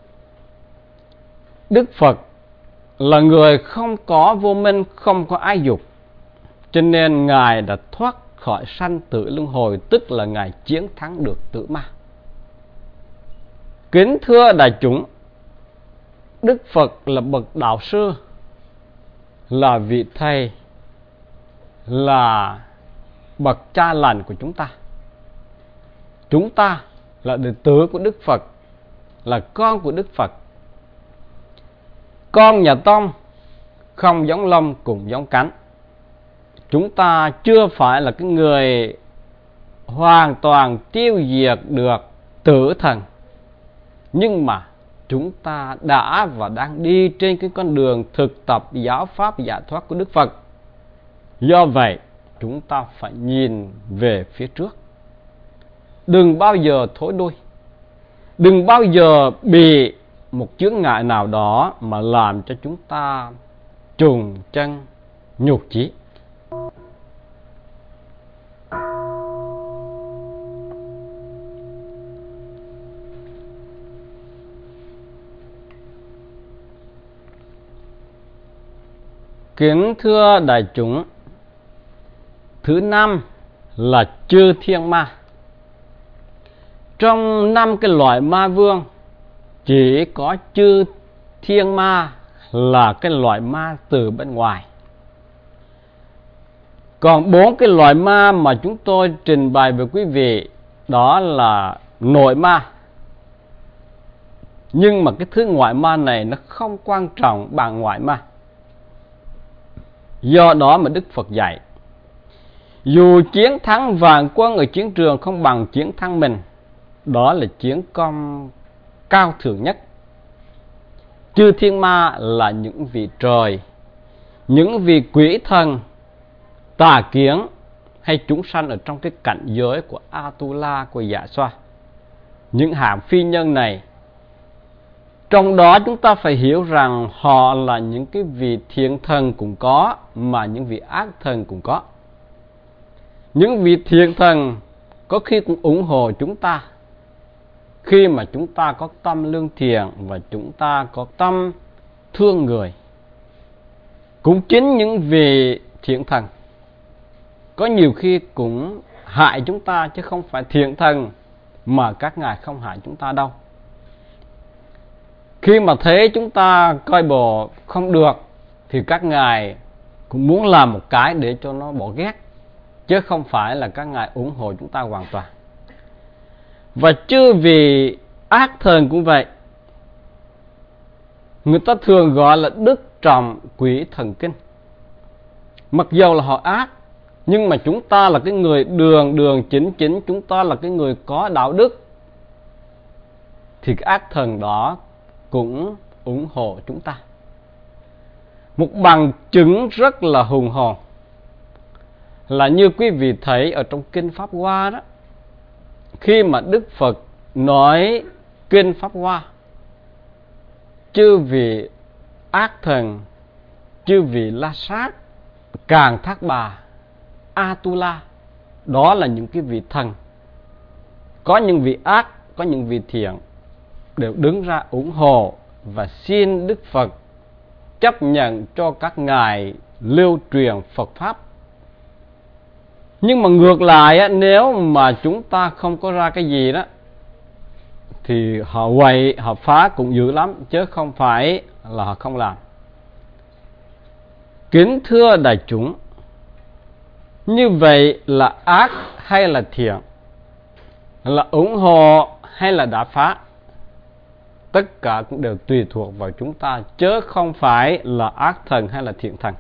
Đức Phật là người không có vô minh, không có ái dục, cho nên Ngài đã thoát khỏi sanh tử luân hồi, tức là Ngài chiến thắng được tử ma. Kính thưa đại chúng, Đức Phật là bậc đạo sư, là vị thầy, là bậc cha lành của chúng ta. Chúng ta là đệ tử của Đức Phật, là con của Đức Phật. Con nhà Tông không giống lông cùng giống cánh. Chúng ta chưa phải là cái người hoàn toàn tiêu diệt được tử thần, nhưng mà chúng ta đã và đang đi trên cái con đường thực tập giáo pháp giải thoát của Đức Phật. Do vậy, chúng ta phải nhìn về phía trước. Đừng bao giờ thối đuôi. Đừng bao giờ bị một chướng ngại nào đó mà làm cho chúng ta trùng chân nhục chí. Kính thưa đại chúng, thứ năm là chư thiên ma. Trong năm cái loại ma vương, chỉ có chư thiên ma là cái loại ma từ bên ngoài. Còn bốn cái loại ma mà chúng tôi trình bày với quý vị, đó là nội ma. Nhưng mà cái thứ ngoại ma này nó không quan trọng bằng ngoại ma. Do đó mà Đức Phật dạy, dù chiến thắng vạn quân ở chiến trường không bằng chiến thắng mình. Đó là chiến công cao thượng nhất. Chư thiên ma là những vị trời, những vị quỷ thần, tà kiến hay chúng sanh ở trong cái cảnh giới của Atula, của Dạ Xoa. Những hạng phi nhân này Trong đó chúng ta phải hiểu rằng họ là những cái vị thiện thần cũng có, mà những vị ác thần cũng có. Những vị thiện thần có khi cũng ủng hộ chúng ta khi mà chúng ta có tâm lương thiện và chúng ta có tâm thương người. Cũng chính những vị thiện thần có nhiều khi cũng hại chúng ta, chứ không phải thiện thần mà các ngài không hại chúng ta đâu. Khi mà thấy chúng ta coi bộ không được thì các ngài cũng muốn làm một cái để cho nó bỏ ghét, chứ không phải là các ngài ủng hộ chúng ta hoàn toàn. Và chư vị ác thần cũng vậy. Người ta thường gọi là đức trọng quỷ thần kinh. Mặc dù là họ ác, nhưng mà chúng ta là cái người đường đường chính chính, chúng ta là cái người có đạo đức, thì cái ác thần đó cũng ủng hộ chúng ta. Một bằng chứng rất là hùng hồn là như quý vị thấy ở trong Kinh Pháp Hoa đó. Khi mà Đức Phật nói Kinh Pháp Hoa, chư vị ác thần, chư vị La Sát, Càng Thác Bà, Atula, đó là những cái vị thần. Có những vị ác, có những vị thiện, đều đứng ra ủng hộ và xin Đức Phật chấp nhận cho các ngài lưu truyền Phật Pháp. Nhưng mà ngược lại, nếu mà chúng ta không có ra cái gì đó, thì họ quậy, họ phá cũng dữ lắm, chứ không phải là họ không làm. Kính thưa đại chúng, như vậy là ác hay là thiện? Là ủng hộ hay là đã phá? Tất cả cũng đều tùy thuộc vào chúng ta, chứ không phải là ác thần hay là thiện thần.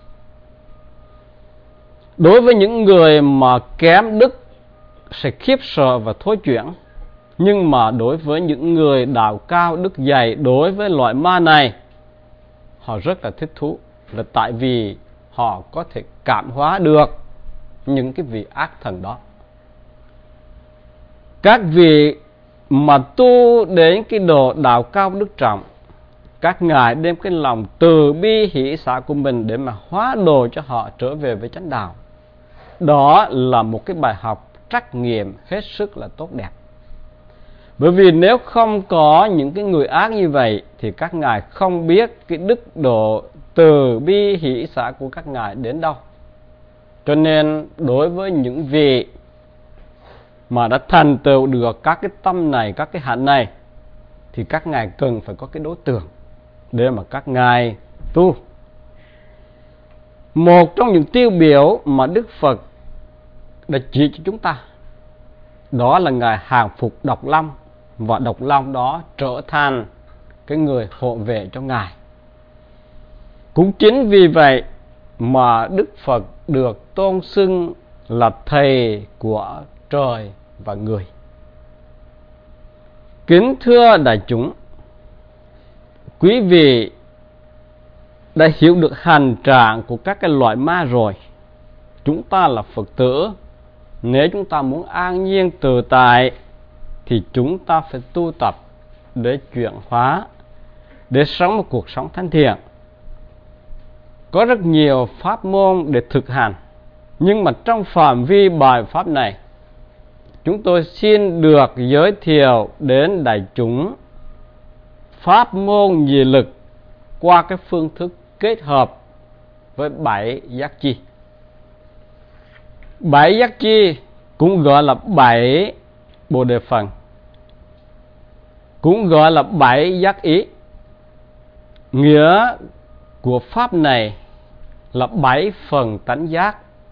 Đối với những người mà kém đức sẽ khiếp sợ và thối chuyển. Nhưng mà đối với những người đạo cao đức dày, đối với loại ma này, họ rất là thích thú, là tại vì họ có thể cảm hóa được những cái vị ác thần đó. Các vị mà tu đến cái độ đạo cao đức trọng, các ngài đem cái lòng từ bi hỷ xả của mình để mà hóa độ cho họ trở về với chánh đạo. Đó là một cái bài học trắc nghiệm hết sức là tốt đẹp. Bởi vì nếu không có những cái người ác như vậy thì các ngài không biết cái đức độ từ bi hỷ xả của các ngài đến đâu. Cho nên đối với những vị mà đã thành tựu được các cái tâm này, các cái hạnh này, thì các ngài cần phải có cái đối tượng để mà các ngài tu. Một trong những tiêu biểu mà Đức Phật đã chỉ cho chúng ta, đó là ngài hàng phục Độc Long, và Độc Long đó trở thành cái người hộ vệ cho ngài. Cũng chính vì vậy mà Đức Phật được tôn xưng là thầy của trời và người. Kính thưa đại chúng, quý vị đã hiểu được hành trạng của các cái loại ma rồi. Chúng ta là Phật tử, nếu chúng ta muốn an nhiên tự tại thì chúng ta phải tu tập để chuyển hóa, để sống một cuộc sống thánh thiện. Có rất nhiều pháp môn để thực hành, nhưng mà trong phạm vi bài pháp này, chúng tôi xin được giới thiệu đến đại chúng pháp môn nhị lực qua cái phương thức kết hợp với bảy giác chi. Bảy giác chi cũng gọi là bảy bồ đề phần, cũng gọi là bảy giác ý. Nghĩa của pháp này là bảy phần tánh giác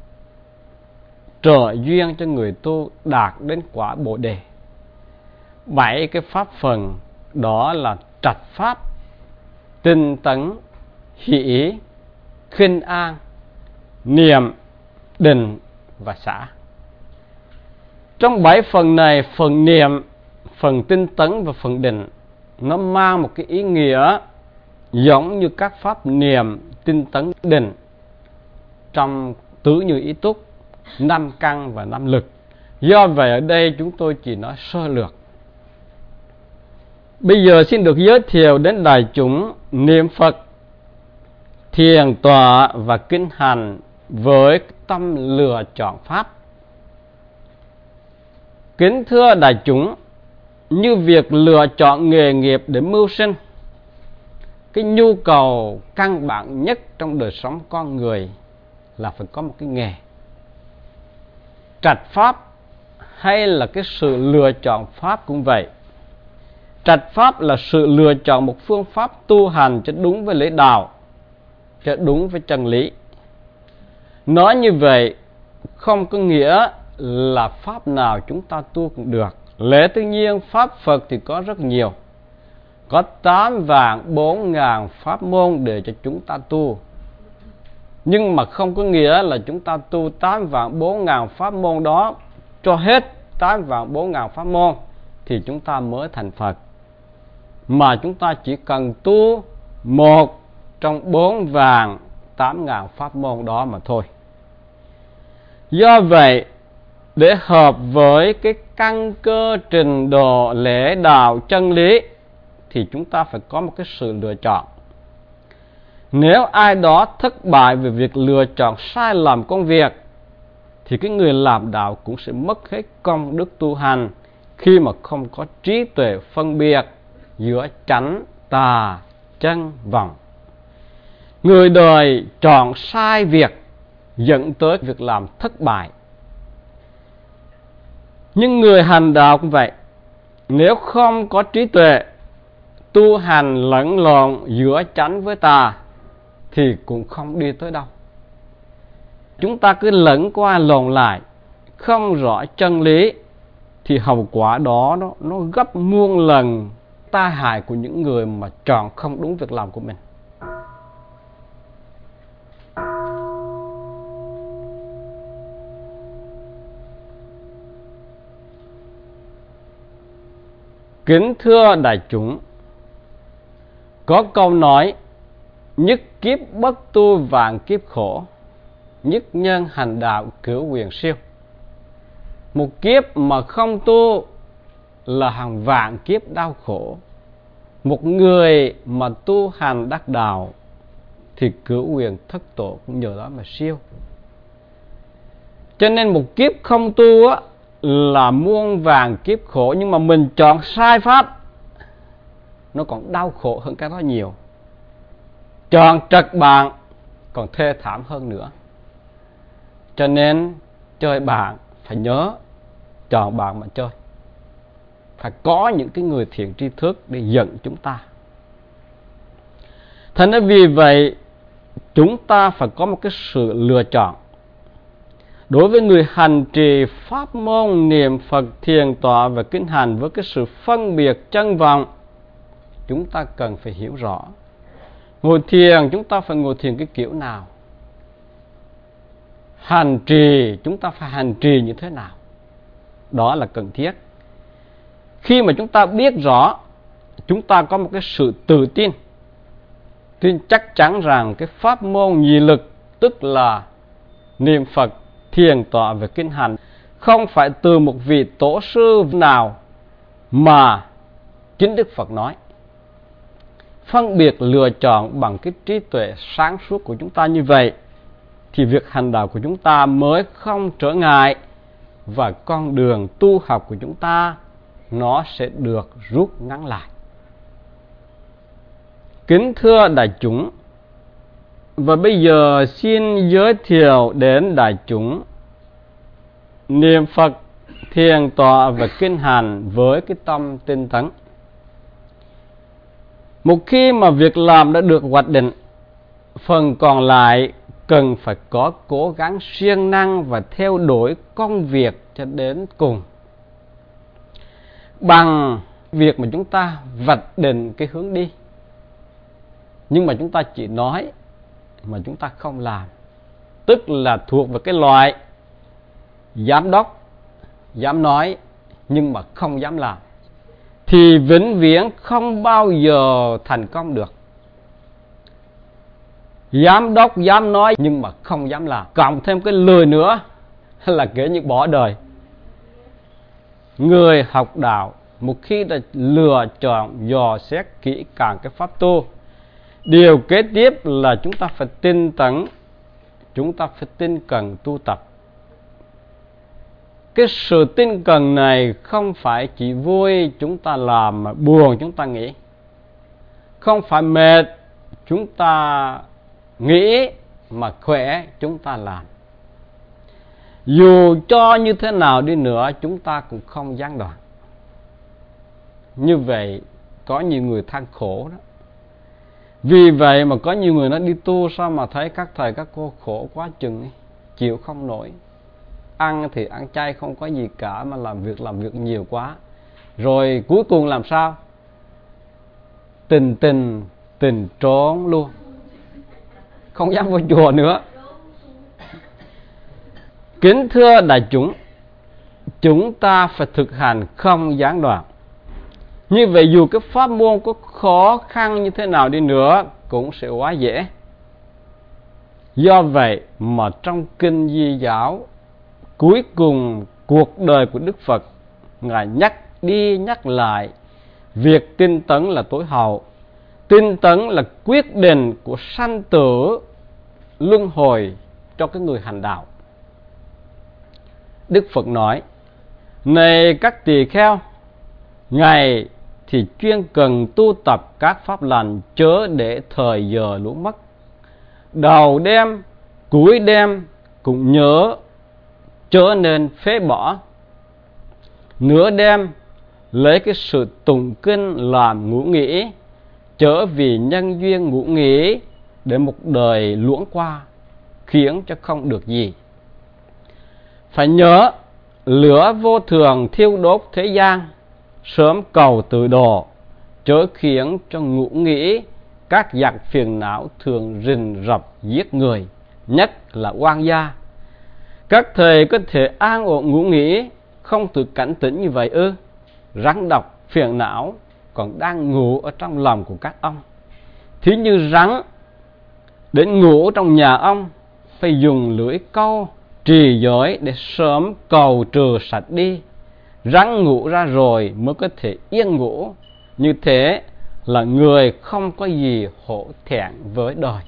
trợ duyên cho người tu đạt đến quả bồ đề. Bảy cái pháp phần đó là trạch pháp, tinh tấn, hỷ, khinh an, niệm, định và xả. Trong bảy phần này, phần niệm, phần tinh tấn và phần định nó mang một cái ý nghĩa giống như các pháp niệm, tinh tấn, định trong tứ như ý túc, năm căn và năm lực. Do vậy ở đây chúng tôi chỉ nói sơ lược. Bây giờ xin được giới thiệu đến đại chúng niệm Phật, thiền tọa và kinh hành với tâm lựa chọn pháp. Kính thưa đại chúng, như việc lựa chọn nghề nghiệp để mưu sinh, cái nhu cầu căn bản nhất trong đời sống con người là phải có một cái nghề. Trạch pháp hay là cái sự lựa chọn pháp cũng vậy. Trạch pháp là sự lựa chọn một phương pháp tu hành cho đúng với lễ đạo, cho đúng với chân lý. Nói như vậy không có nghĩa là pháp nào chúng ta tu cũng được. Lẽ tự nhiên pháp Phật thì có rất nhiều, có tám vạn bốn ngàn pháp môn để cho chúng ta tu. Nhưng mà không có nghĩa là chúng ta tu tám vạn bốn ngàn pháp môn đó, cho hết tám vạn bốn ngàn pháp môn thì chúng ta mới thành Phật. Mà chúng ta chỉ cần tu một trong bốn vạn tám ngàn pháp môn đó mà thôi. Do vậy, để hợp với cái căn cơ trình độ lễ đạo chân lý thì chúng ta phải có một cái sự lựa chọn. Nếu ai đó thất bại về việc lựa chọn sai lầm công việc thì cái người làm đạo cũng sẽ mất hết công đức tu hành, khi mà không có trí tuệ phân biệt giữa chánh, tà, chân, vọng. Người đời chọn sai việc dẫn tới việc làm thất bại. Nhưng người hành đạo cũng vậy. Nếu không có trí tuệ, tu hành lẫn lộn giữa chánh với tà thì cũng không đi tới đâu. Chúng ta cứ lẫn qua lộn lại, không rõ chân lý thì hậu quả đó nó, nó gấp muôn lần tai hại của những người mà chọn không đúng việc làm của mình. Kính thưa đại chúng, có câu nói nhất kiếp bất tu vạn kiếp khổ, nhất nhân hành đạo cửu quyền siêu. Một kiếp mà không tu là hàng vạn kiếp đau khổ. Một người mà tu hành đắc đạo thì cửu quyền thất tổ cũng nhờ đó mà siêu. Cho nên một kiếp không tu á, là muôn vàng kiếp khổ. Nhưng mà mình chọn sai pháp, nó còn đau khổ hơn cái đó nhiều. Chọn trật bạn còn thê thảm hơn nữa. Cho nên chơi bạn phải nhớ chọn bạn mà chơi. Phải có những cái người thiện tri thức để dẫn chúng ta. Thành ra vì vậy chúng ta phải có một cái sự lựa chọn. Đối với người hành trì pháp môn niệm Phật, thiền tọa và kinh hành với cái sự phân biệt chân vọng, chúng ta cần phải hiểu rõ. Ngồi thiền chúng ta phải ngồi thiền cái kiểu nào? Hành trì chúng ta phải hành trì như thế nào? Đó là cần thiết. Khi mà chúng ta biết rõ, chúng ta có một cái sự tự tin, tin chắc chắn rằng cái pháp môn nhị lực, tức là niệm Phật, thiền tọa và kinh hành, không phải từ một vị tổ sư nào mà chính Đức Phật nói. Phân biệt lựa chọn bằng cái trí tuệ sáng suốt của chúng ta như vậy thì việc hành đạo của chúng ta mới không trở ngại, và con đường tu học của chúng ta nó sẽ được rút ngắn lại. Kính thưa đại chúng, và bây giờ xin giới thiệu đến đại chúng niệm Phật, thiền tọa và kinh hành với cái tâm tinh tấn. Một khi mà việc làm đã được hoạch định, phần còn lại cần phải có cố gắng siêng năng và theo đuổi công việc cho đến cùng. Bằng việc mà chúng ta vạch định cái hướng đi, nhưng mà chúng ta chỉ nói mà chúng ta không làm, tức là thuộc về cái loại giám đốc, dám nói nhưng mà không dám làm, thì vĩnh viễn không bao giờ thành công được. Giám đốc dám nói nhưng mà không dám làm, cộng thêm cái lười nữa là kể như bỏ đời. Người học đạo một khi đã lựa chọn dò xét kỹ càng cái pháp tu, điều kế tiếp là chúng ta phải tinh tấn, chúng ta phải tinh cần tu tập. Cái sự tinh cần này không phải chỉ vui chúng ta làm mà buồn chúng ta nghĩ, không phải mệt chúng ta nghĩ mà khỏe chúng ta làm. Dù cho như thế nào đi nữa chúng ta cũng không gián đoạn. Như vậy có nhiều người than khổ đó. Vì vậy mà có nhiều người nó đi tu sao mà thấy các thầy các cô khổ quá chừng ấy, chịu không nổi. Ăn thì ăn chay không có gì cả mà làm việc làm việc nhiều quá. Rồi cuối cùng làm sao? Tình tình tình trốn luôn, không dám vô chùa nữa. Kính thưa đại chúng, chúng ta phải thực hành không gián đoạn. Như vậy dù cái pháp môn có khó khăn như thế nào đi nữa cũng sẽ quá dễ. Do vậy mà trong kinh Di Giáo, cuối cùng cuộc đời của Đức Phật, Ngài nhắc đi nhắc lại việc tinh tấn là tối hậu. Tinh tấn là quyết định của sanh tử luân hồi cho cái người hành đạo. Đức Phật nói: này các tỳ kheo, Ngài thì chuyên cần tu tập các pháp lành, chớ để thời giờ lũ mất. Đầu đêm cuối đêm cũng nhớ, chớ nên phế bỏ. Nửa đêm lấy cái sự tụng kinh làm ngủ nghỉ, chớ vì nhân duyên ngủ nghỉ để một đời luống qua, khiến cho không được gì. Phải nhớ lửa vô thường thiêu đốt thế gian, sớm cầu tự độ, chớ khiến cho ngủ nghỉ các giặc phiền não thường rình rập giết người, nhất là oan gia. Các thầy có thể an ổn ngủ nghỉ, không tự cảnh tỉnh như vậy ư? Rắn độc phiền não còn đang ngủ ở trong lòng của các ông. Thí như rắn đến ngủ trong nhà ông, phải dùng lưỡi câu trì giới để sớm cầu trừ sạch đi. Rắn ngủ ra rồi mới có thể yên ngủ. Như thế là người không có gì hổ thẹn với đời.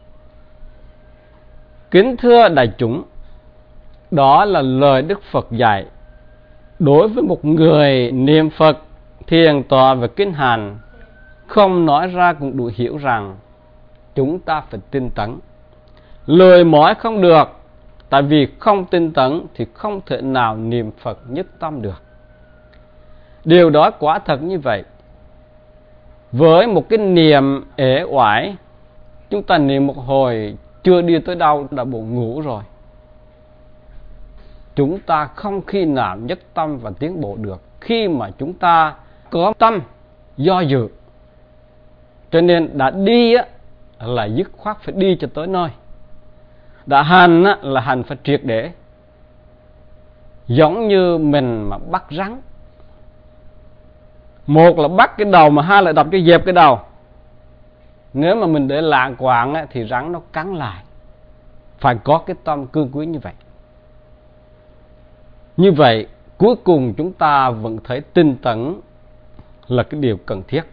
Kính thưa đại chúng, đó là lời Đức Phật dạy. Đối với một người niệm Phật, thiền tọa và kinh hành, không nói ra cũng đủ hiểu rằng chúng ta phải tinh tấn. Lời mỏi không được, tại vì không tinh tấn thì không thể nào niệm Phật nhất tâm được. Điều đó quả thật như vậy. Với một cái niệm ế oải, chúng ta niệm một hồi chưa đi tới đâu đã buồn ngủ rồi. Chúng ta không khi nào nhất tâm và tiến bộ được khi mà chúng ta có tâm do dự. Cho nên đã đi á, là dứt khoát phải đi cho tới nơi. Đã hành á, là hành phải triệt để. Giống như mình mà bắt rắn, một là bắt cái đầu mà hai là đập cho dẹp cái đầu. Nếu mà mình để lạng quạng á, thì rắn nó cắn lại. Phải có cái tâm cương quyết như vậy. Như vậy cuối cùng chúng ta vẫn thấy tinh tấn là cái điều cần thiết.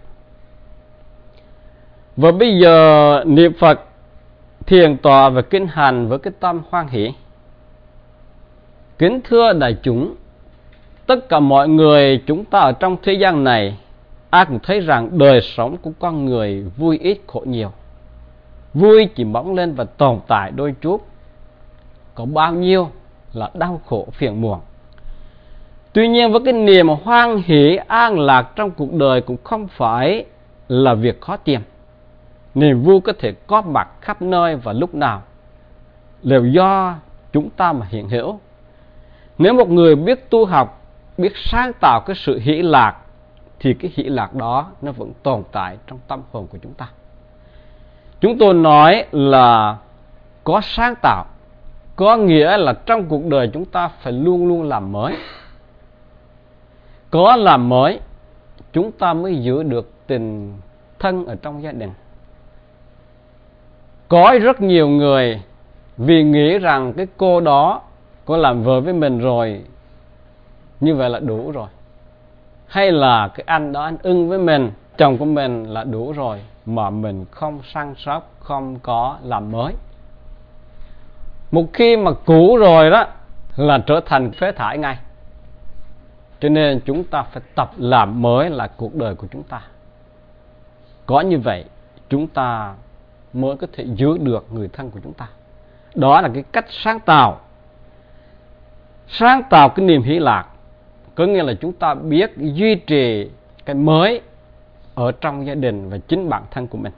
Và bây giờ niệm Phật, thiền tọa và kinh hành với cái tâm hoan hỷ. Kính thưa đại chúng, tất cả mọi người chúng ta ở trong thế gian này, ai cũng thấy rằng đời sống của con người vui ít khổ nhiều. Vui chỉ bỗng lên và tồn tại đôi chút, có bao nhiêu là đau khổ phiền muộn. Tuy nhiên với cái niềm hoan hỷ an lạc trong cuộc đời cũng không phải là việc khó tìm. Niềm vui có thể có mặt khắp nơi và lúc nào, đều do chúng ta mà hiện hữu. Nếu một người biết tu học, biết sáng tạo cái sự hỷ lạc, thì cái hỷ lạc đó nó vẫn tồn tại trong tâm hồn của chúng ta. Chúng tôi nói là có sáng tạo, có nghĩa là trong cuộc đời chúng ta phải luôn luôn làm mới. Có làm mới, chúng ta mới giữ được tình thân ở trong gia đình. Có rất nhiều người vì nghĩ rằng cái cô đó có làm vợ với mình rồi, như vậy là đủ rồi. hay là cái anh đó anh ưng với mình, chồng của mình là đủ rồi, mà mình không săn sóc, không có làm mới. Một khi mà cũ rồi đó là trở thành phế thải ngay. Cho nên chúng ta phải tập làm mới lại cuộc đời của chúng ta. Có như vậy chúng ta mới có thể giữ được người thân của chúng ta. Đó là cái cách sáng tạo. Sáng tạo cái niềm hỷ lạc, có nghĩa là chúng ta biết duy trì cái mới ở trong gia đình và chính bản thân của mình.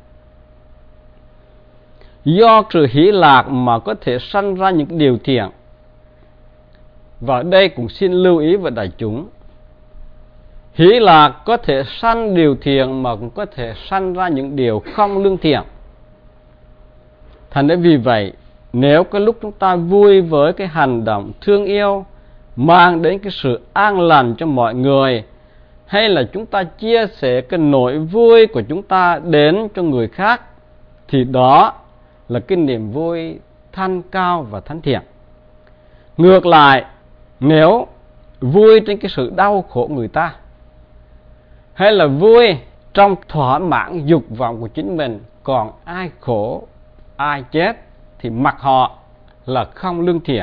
Do sự hỷ lạc mà có thể sanh ra những điều thiện. Và ở đây cũng xin lưu ý với đại chúng, hỷ lạc có thể sanh điều thiện mà cũng có thể sanh ra những điều không lương thiện. Thành ra vì vậy, nếu cái lúc chúng ta vui với cái hành động thương yêu, mang đến cái sự an lành cho mọi người, hay là chúng ta chia sẻ cái nỗi vui của chúng ta đến cho người khác, thì đó là cái niềm vui thanh cao và thánh thiện. Ngược lại, nếu vui trên cái sự đau khổ người ta, hay là vui trong thỏa mãn dục vọng của chính mình, còn ai khổ, ai chết thì mặc họ là không lương thiện.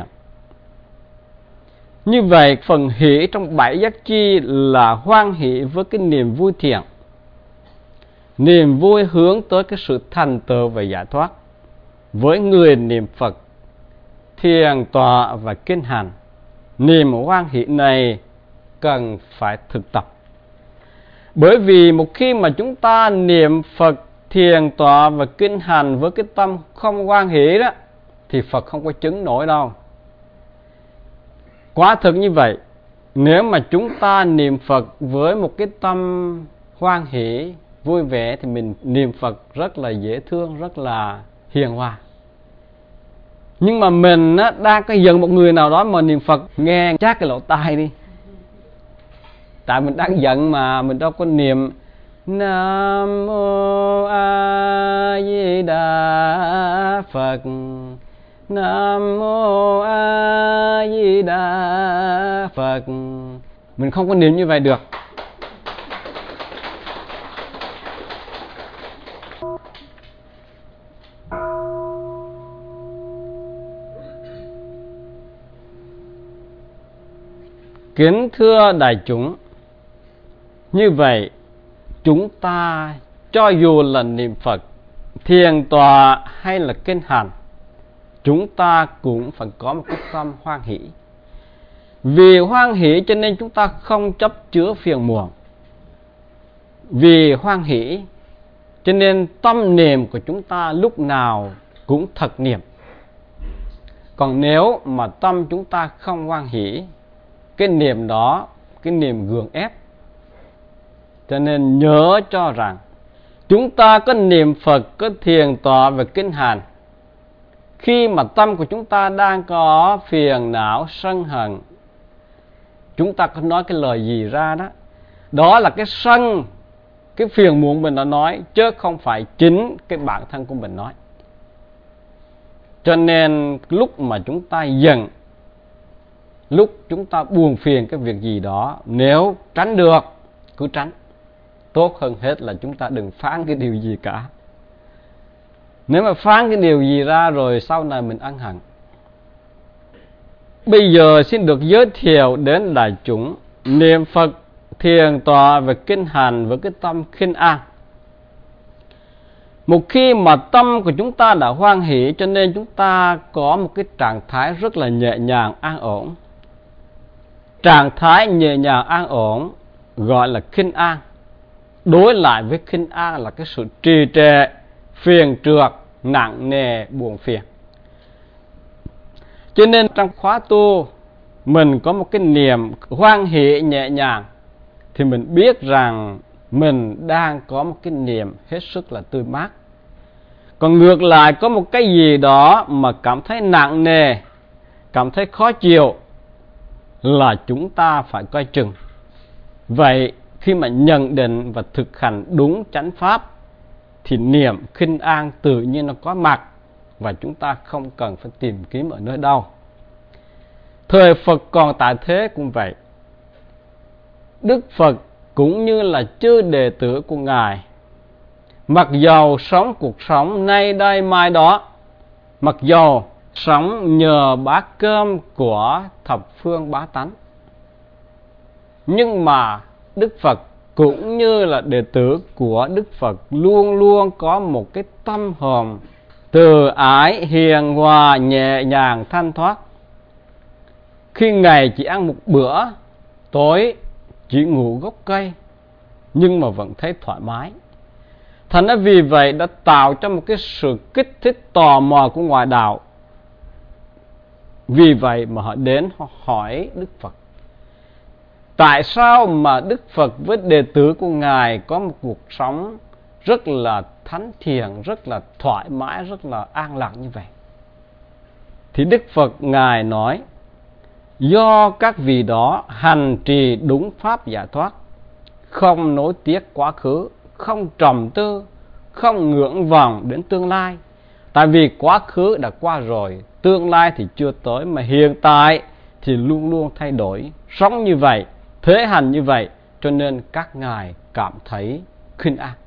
Như vậy, phần hỷ trong bảy giác chi là hoan hỷ với cái niềm vui thiện, niềm vui hướng tới cái sự thành tựu và giải thoát. Với người niệm Phật, thiền tọa và kinh hành, niềm hoan hỷ này cần phải thực tập. Bởi vì một khi mà chúng ta niệm Phật, thiền tọa và kinh hành với cái tâm không hoan hỷ đó, thì Phật không có chứng nổi đâu. Quả thực như vậy, nếu mà chúng ta niệm Phật với một cái tâm hoan hỷ, vui vẻ, thì mình niệm Phật rất là dễ thương, rất là hiền hòa. Nhưng mà mình á, đang có giận một người nào đó mà niệm Phật, nghe chát cái lỗ tai đi. Tại mình đang giận mà mình đâu có niệm Nam Mô A Di Đà Phật, Nam Mô A Di Đà Phật. Mình không có niệm như vậy được. Kính thưa đại chúng, như vậy chúng ta cho dù là niệm Phật, thiền tọa hay là kinh hành, chúng ta cũng phải có một cái tâm hoan hỷ. Vì hoan hỷ cho nên chúng ta không chấp chứa phiền muộn. Vì hoan hỷ cho nên tâm niệm của chúng ta lúc nào cũng thật niệm. Còn nếu mà tâm chúng ta không hoan hỷ, cái niệm đó, cái niệm gượng ép. Cho nên nhớ cho rằng chúng ta có niệm Phật, có thiền tọa và kinh hành, khi mà tâm của chúng ta đang có phiền não, sân hận, chúng ta có nói cái lời gì ra đó, đó là cái sân, cái phiền muộn mình đã nói, chứ không phải chính cái bản thân của mình nói. Cho nên lúc mà chúng ta giận, lúc chúng ta buồn phiền cái việc gì đó, nếu tránh được, cứ tránh. Tốt hơn hết là chúng ta đừng phán cái điều gì cả. Nếu mà phán cái điều gì ra rồi sau này mình ân hận. Bây giờ xin được giới thiệu đến đại chúng niệm Phật, thiền tọa và kinh hành với cái tâm khinh an. Một khi mà tâm của chúng ta đã hoan hỷ, cho nên chúng ta có một cái trạng thái rất là nhẹ nhàng, an ổn. Trạng thái nhẹ nhàng, an ổn gọi là khinh an. Đối lại với khinh an là cái sự trì trệ, phiền trượt, nặng nề, buồn phiền. Cho nên trong khóa tu, mình có một cái niềm hoan hỷ nhẹ nhàng, thì mình biết rằng mình đang có một cái niềm hết sức là tươi mát. Còn ngược lại, có một cái gì đó mà cảm thấy nặng nề, cảm thấy khó chịu, là chúng ta phải coi chừng. Vậy khi mà nhận định và thực hành đúng chánh pháp, thì niềm khinh an tự nhiên nó có mặt, và chúng ta không cần phải tìm kiếm ở nơi đâu. Thời Phật còn tại thế cũng vậy. Đức Phật cũng như là chư đệ tử của Ngài, mặc dầu sống cuộc sống nay đây mai đó, mặc dầu sống nhờ bát cơm của thập phương bá tánh, nhưng mà Đức Phật cũng như là đệ tử của Đức Phật luôn luôn có một cái tâm hồn từ ái, hiền hòa, nhẹ nhàng, thanh thoát. Khi ngày chỉ ăn một bữa, tối chỉ ngủ gốc cây, nhưng mà vẫn thấy thoải mái. Thành ra vì vậy đã tạo cho một cái sự kích thích tò mò của ngoại đạo. Vì vậy mà họ đến họ hỏi Đức Phật, tại sao mà Đức Phật với đệ tử của Ngài có một cuộc sống rất là thánh thiện, rất là thoải mái, rất là an lạc như vậy? Thì Đức Phật Ngài nói, do các vị đó hành trì đúng pháp giải thoát, không nối tiếc quá khứ, không trầm tư, không ngưỡng vọng đến tương lai. Tại vì quá khứ đã qua rồi, tương lai thì chưa tới, mà hiện tại thì luôn luôn thay đổi. Sống như vậy, thế hành như vậy, cho nên các ngài cảm thấy khinh an.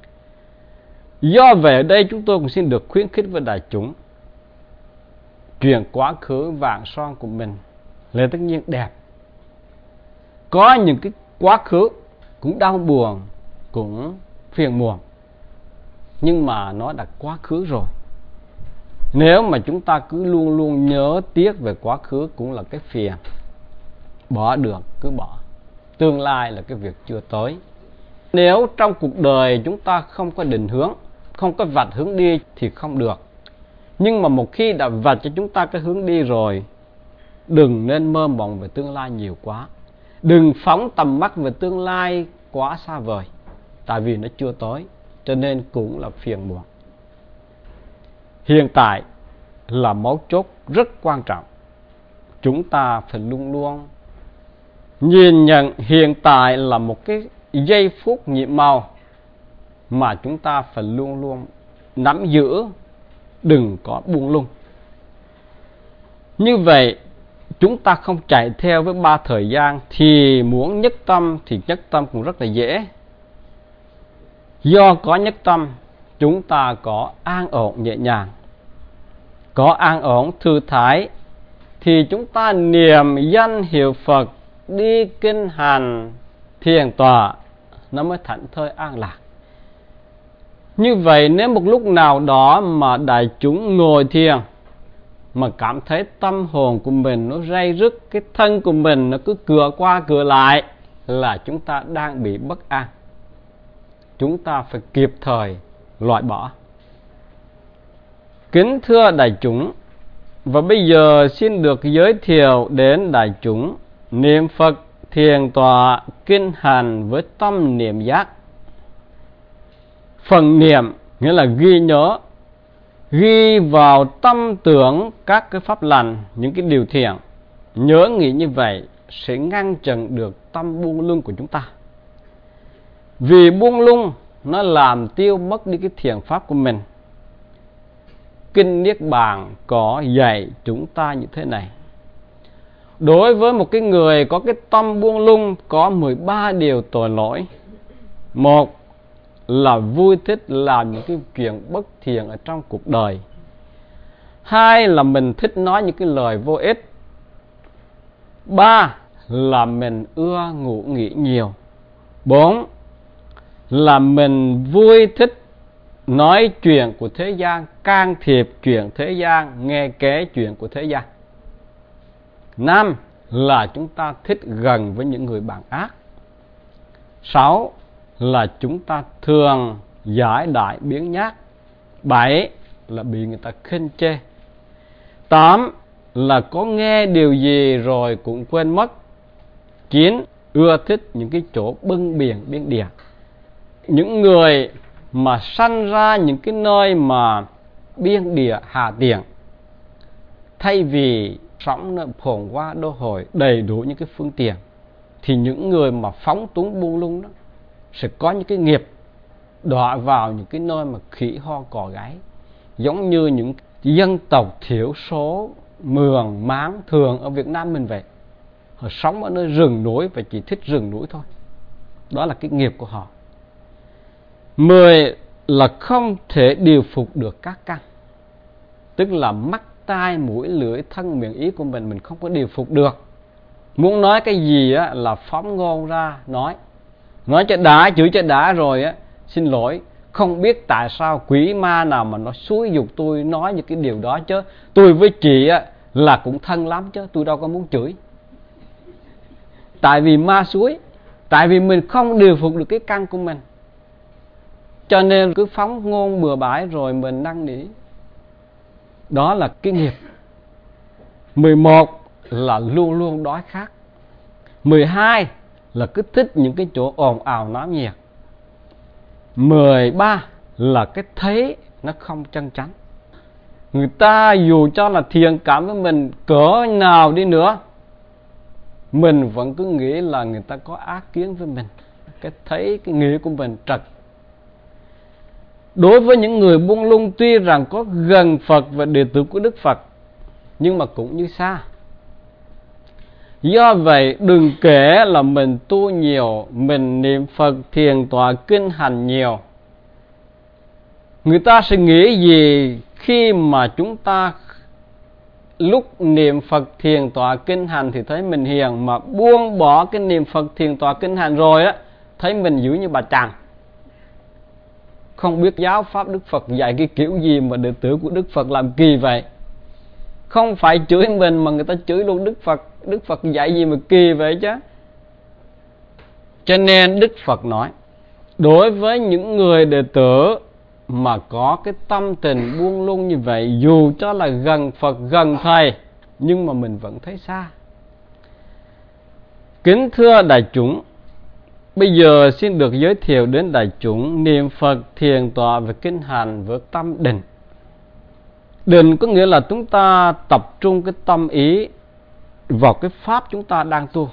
Do vậy ở đây chúng tôi cũng xin được khuyến khích với đại chúng, chuyện quá khứ vàng son của mình là tất nhiên đẹp. Có những cái quá khứ cũng đau buồn, cũng phiền muộn, nhưng mà nó đã quá khứ rồi. Nếu mà chúng ta cứ luôn luôn nhớ tiếc về quá khứ cũng là cái phiền. Bỏ được cứ bỏ. Tương lai là cái việc chưa tới. Nếu trong cuộc đời chúng ta không có định hướng, không có vạch hướng đi thì không được. Nhưng mà một khi đã vạch cho chúng ta cái hướng đi rồi, đừng nên mơ mộng về tương lai nhiều quá. Đừng phóng tầm mắt về tương lai quá xa vời, tại vì nó chưa tới, cho nên cũng là phiền muộn. Hiện tại là mấu chốt rất quan trọng. Chúng ta phải luôn luôn nhìn nhận hiện tại là một cái giây phút nhiệm màu mà chúng ta phải luôn luôn nắm giữ, đừng có buông lung. Như vậy chúng ta không chạy theo với ba thời gian, thì muốn nhất tâm thì nhất tâm cũng rất là dễ. Do có nhất tâm, chúng ta có an ổn nhẹ nhàng. Có an ổn thư thái, thì chúng ta niệm danh hiệu Phật, đi kinh hành, thiền tọa, nó mới thảnh thơi an lạc. Như vậy nếu một lúc nào đó mà đại chúng ngồi thiền mà cảm thấy tâm hồn của mình nó ray rứt, cái thân của mình nó cứ cựa qua cựa lại, là chúng ta đang bị bất an. Chúng ta phải kịp thời loại bỏ. Kính thưa đại chúng, và bây giờ xin được giới thiệu đến đại chúng niệm Phật, thiền tọa, kinh hành với tâm niệm giác. Phần niệm nghĩa là ghi nhớ, ghi vào tâm tưởng các cái pháp lành, những cái điều thiện. Nhớ nghĩ như vậy sẽ ngăn chặn được tâm buông lung của chúng ta. Vì buông lung nó làm tiêu mất đi cái thiện pháp của mình. Kinh Niết Bàn có dạy chúng ta như thế này. Đối với một cái người có cái tâm buông lung, có mười ba điều tội lỗi. Một là vui thích làm những cái chuyện bất thiện ở trong cuộc đời. Hai là mình thích nói những cái lời vô ích. Ba là mình ưa ngủ nghỉ nhiều. Bốn là mình vui thích nói chuyện của thế gian, can thiệp chuyện thế gian, nghe kể chuyện của thế gian. Năm là chúng ta thích gần với những người bạn ác. Sáu là chúng ta thường giải đại biếng nhác. Bảy là bị người ta khinh chê. Tám là có nghe điều gì rồi cũng quên mất. Chín ưa thích những cái chỗ bưng biển biên địa. Những người mà sanh ra những cái nơi mà biên địa hà tiện, thay vì sống nơi phồn hoa đô hội đầy đủ những cái phương tiện, thì những người mà phóng túng buông lung đó sẽ có những cái nghiệp đọa vào những cái nơi mà khỉ ho cò gáy, giống như những dân tộc thiểu số Mường Máng thường ở Việt Nam mình vậy. Họ sống ở nơi rừng núi và chỉ thích rừng núi thôi. Đó là cái nghiệp của họ. Mười là không thể điều phục được các căn. Tức là mắt, tai, mũi, lưỡi, thân, miệng, ý của mình mình không có điều phục được. Muốn nói cái gì á, là phóng ngôn ra nói. Nói cho đã, chửi cho đã rồi á, xin lỗi, không biết tại sao quỷ ma nào mà nó xúi giục tôi nói những cái điều đó chứ. Tôi với chị á, là cũng thân lắm chứ, tôi đâu có muốn chửi. Tại vì ma xúi, tại vì mình không điều phục được cái căn của mình, cho nên cứ phóng ngôn bừa bãi rồi mình năn nỉ. Đó là cái nghiệp. Mười một là luôn luôn đói khát. Mười hai là cứ thích những cái chỗ ồn ào náo nhiệt. Mười ba là cái thấy nó không chân chánh. Người ta dù cho là thiện cảm với mình cỡ nào đi nữa, mình vẫn cứ nghĩ là người ta có ác kiến với mình. Cái thấy, cái nghĩ của mình trật. Đối với những người buông lung, tuy rằng có gần Phật và đệ tử của Đức Phật, nhưng mà cũng như xa. Do vậy đừng kể là mình tu nhiều, mình niệm Phật thiền tọa kinh hành nhiều. Người ta sẽ nghĩ gì khi mà chúng ta lúc niệm Phật thiền tọa kinh hành thì thấy mình hiền, mà buông bỏ cái niệm Phật thiền tọa kinh hành rồi á, thấy mình dữ như bà chằn. Không biết giáo pháp Đức Phật dạy cái kiểu gì mà đệ tử của Đức Phật làm kỳ vậy. Không phải chửi mình mà người ta chửi luôn Đức Phật. Đức Phật dạy gì mà kỳ vậy chứ. Cho nên Đức Phật nói, đối với những người đệ tử mà có cái tâm tình buông lung như vậy, dù cho là gần Phật, gần Thầy, nhưng mà mình vẫn thấy xa. Kính thưa đại chúng, bây giờ xin được giới thiệu đến đại chúng niệm Phật thiền tọa và kinh hành với tâm định. Định có nghĩa là chúng ta tập trung cái tâm ý vào cái pháp chúng ta đang tu,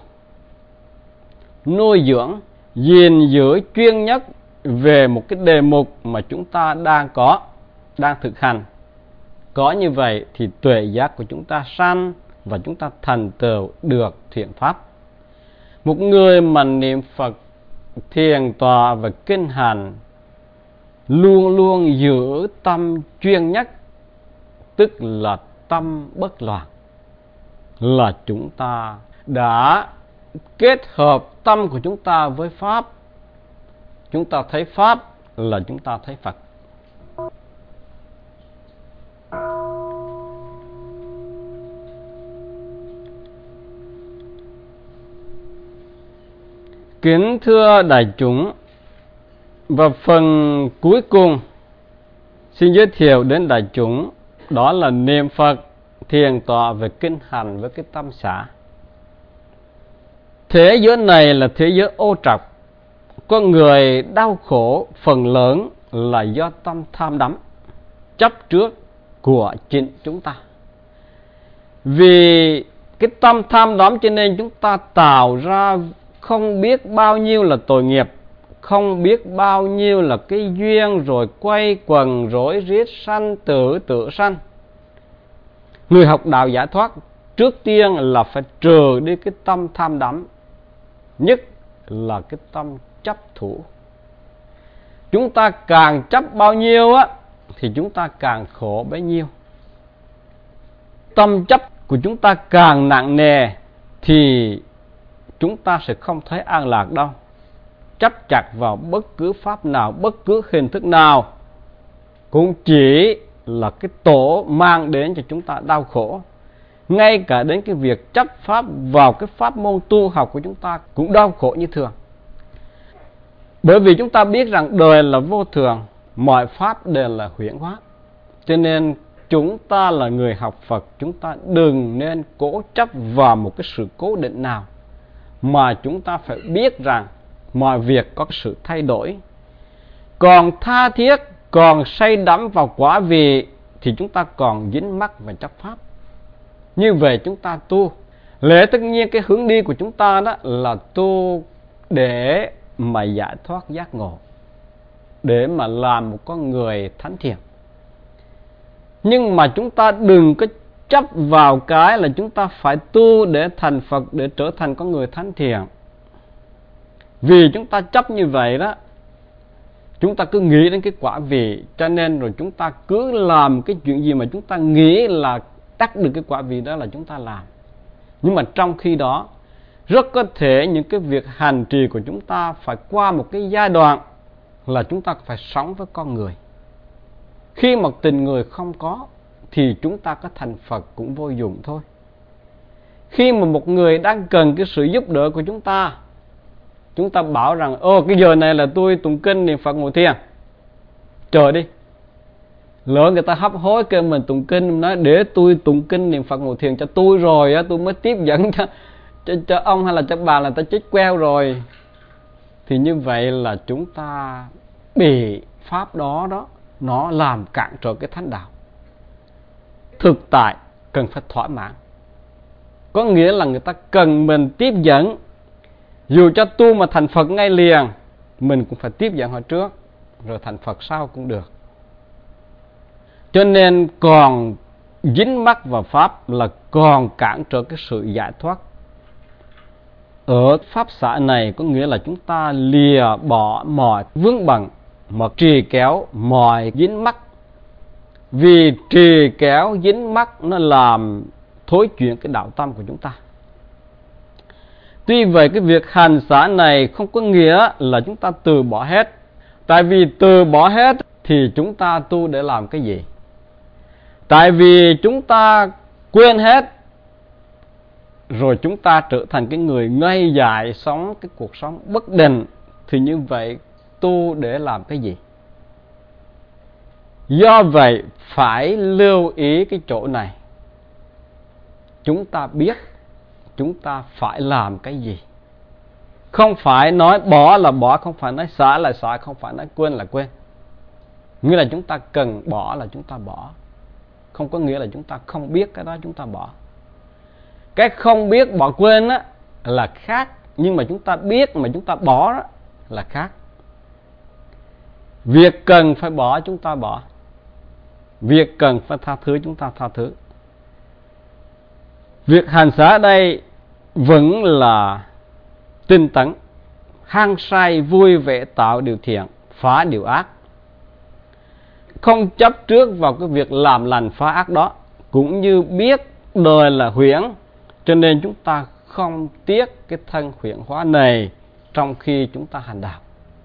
nuôi dưỡng, gìn giữ chuyên nhất về một cái đề mục mà chúng ta đang có, đang thực hành. Có như vậy thì tuệ giác của chúng ta sanh và chúng ta thành tựu được thiện pháp. Một người mà niệm Phật thiền tọa và kinh hành luôn luôn giữ tâm chuyên nhất, tức là tâm bất loạn, là chúng ta đã kết hợp tâm của chúng ta với pháp. Chúng ta thấy pháp là chúng ta thấy Phật. Kính thưa đại chúng, và phần cuối cùng xin giới thiệu đến đại chúng, đó là niệm Phật thiền tọa về kinh hành với cái tâm xả. Thế giới này là thế giới ô trọc. Con người đau khổ phần lớn là do tâm tham đắm, chấp trước của chính chúng ta. Vì cái tâm tham đắm cho nên chúng ta tạo ra không biết bao nhiêu là tội nghiệp, không biết bao nhiêu là cái duyên, rồi quay quần rối rít sanh tử tự sanh. Người học đạo giải thoát trước tiên là phải trừ đi cái tâm tham đắm, nhất là cái tâm chấp thủ. Chúng ta càng chấp bao nhiêu á thì chúng ta càng khổ bấy nhiêu. Tâm chấp của chúng ta càng nặng nề thì chúng ta sẽ không thấy an lạc đâu. Chấp chặt vào bất cứ pháp nào, bất cứ hình thức nào cũng chỉ là cái tổ mang đến cho chúng ta đau khổ. Ngay cả đến cái việc chấp pháp vào cái pháp môn tu học của chúng ta cũng đau khổ như thường. Bởi vì chúng ta biết rằng đời là vô thường, mọi pháp đều là huyễn hóa. Cho nên chúng ta là người học Phật, chúng ta đừng nên cố chấp vào một cái sự cố định nào, mà chúng ta phải biết rằng mọi việc có sự thay đổi. Còn tha thiết, còn say đắm vào quả vị thì chúng ta còn dính mắc vào chấp pháp. Như vậy chúng ta tu, lẽ tất nhiên cái hướng đi của chúng ta đó là tu để mà giải thoát giác ngộ, để mà làm một con người thánh thiện. Nhưng mà chúng ta đừng có chấp vào cái là chúng ta phải tu để thành Phật, để trở thành con người thánh thiện. Vì chúng ta chấp như vậy đó, chúng ta cứ nghĩ đến cái quả vị, cho nên rồi chúng ta cứ làm cái chuyện gì mà chúng ta nghĩ là đắc được cái quả vị đó là chúng ta làm. Nhưng mà trong khi đó, rất có thể những cái việc hành trì của chúng ta phải qua một cái giai đoạn là chúng ta phải sống với con người. Khi mà tình người không có thì chúng ta có thành Phật cũng vô dụng thôi. Khi mà một người đang cần cái sự giúp đỡ của chúng ta, chúng ta bảo rằng ô cái giờ này là tôi tụng kinh niệm Phật ngồi thiền, chờ đi. Lỡ người ta hấp hối kêu mình tụng kinh, nói để tôi tụng kinh niệm Phật ngồi thiền cho tôi rồi á, tôi mới tiếp dẫn cho, cho, cho ông hay là cho bà là ta chết queo rồi. Thì như vậy là chúng ta bị pháp đó đó nó làm cản trở cái thánh đạo. Thực tại cần phải thỏa mãn, có nghĩa là người ta cần mình tiếp dẫn. Dù cho tu mà thành Phật ngay liền, mình cũng phải tiếp dẫn họ trước, rồi thành Phật sau cũng được. Cho nên còn dính mắc vào Pháp là còn cản trở cái sự giải thoát. Ở Pháp xã này có nghĩa là chúng ta lìa bỏ mọi vướng bận, mà trì kéo mọi dính mắc. Vì trì kéo dính mắc nó làm thối chuyển cái đạo tâm của chúng ta. Tuy vậy cái việc hành xả này không có nghĩa là chúng ta từ bỏ hết. Tại vì từ bỏ hết thì chúng ta tu để làm cái gì? Tại vì chúng ta quên hết, rồi chúng ta trở thành cái người ngây dại, sống cái cuộc sống bất định, thì như vậy tu để làm cái gì? Do vậy phải lưu ý cái chỗ này. Chúng ta biết chúng ta phải làm cái gì. Không phải nói bỏ là bỏ, không phải nói xả là xả, không phải nói quên là quên. Nghĩa là chúng ta cần bỏ là chúng ta bỏ, không có nghĩa là chúng ta không biết cái đó chúng ta bỏ. Cái không biết bỏ quên á là khác, nhưng mà chúng ta biết mà chúng ta bỏ đó là khác. Việc cần phải bỏ chúng ta bỏ, việc cần phải tha thứ chúng ta tha thứ. Việc hành xả đây vẫn là tinh tấn, hăng say vui vẻ tạo điều thiện, phá điều ác. Không chấp trước vào cái việc làm lành phá ác đó, cũng như biết đời là huyễn, cho nên chúng ta không tiếc cái thân huyễn hóa này trong khi chúng ta hành đạo.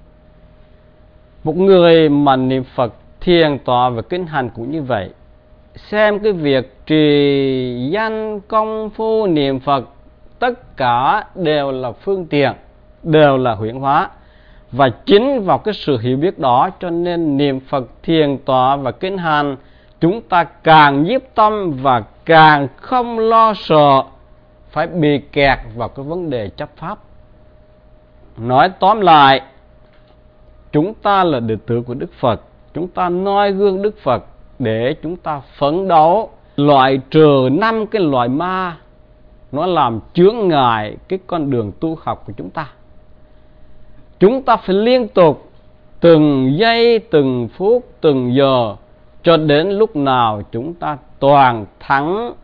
Một người mà niệm Phật thiền tọa và kinh hành cũng như vậy. Xem cái việc trì danh công phu niệm Phật tất cả đều là phương tiện, đều là huyễn hóa. Và chính vào cái sự hiểu biết đó cho nên niệm Phật thiền tọa và kinh hành, chúng ta càng nhiếp tâm và càng không lo sợ phải bị kẹt vào cái vấn đề chấp pháp. Nói tóm lại, chúng ta là đệ tử của Đức Phật, chúng ta noi gương Đức Phật để chúng ta phấn đấu loại trừ năm cái loại ma nó làm chướng ngại cái con đường tu học của chúng ta. Chúng ta phải liên tục từng giây, từng phút, từng giờ cho đến lúc nào chúng ta toàn thắng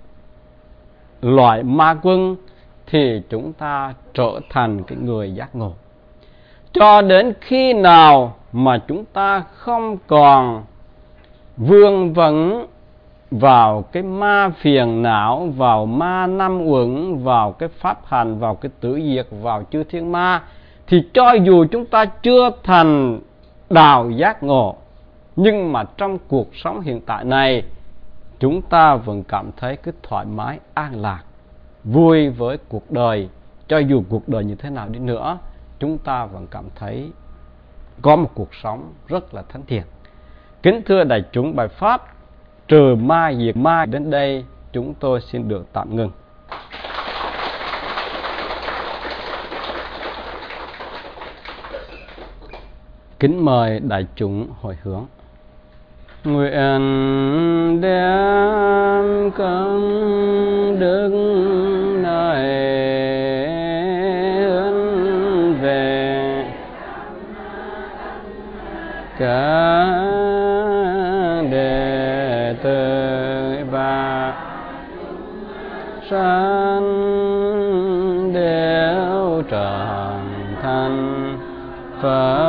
loại ma quân thì chúng ta trở thành cái người giác ngộ. Cho đến khi nào mà chúng ta không còn vương vấn vào cái ma phiền não, vào ma năm uẩn, vào cái pháp hành, vào cái tử diệt, vào chư thiên ma, thì cho dù chúng ta chưa thành đạo giác ngộ, nhưng mà trong cuộc sống hiện tại này, chúng ta vẫn cảm thấy cái thoải mái, an lạc, vui với cuộc đời. Cho dù cuộc đời như thế nào đi nữa, chúng ta vẫn cảm thấy có một cuộc sống rất là thánh thiện. Kính thưa đại chúng, bài pháp trừ ma diệt ma đến đây chúng tôi xin được tạm ngừng. Kính mời đại chúng hồi hướng. Nguyện đem công đức này hướng về cả đệ tử và sanh đều trọn thành Phật.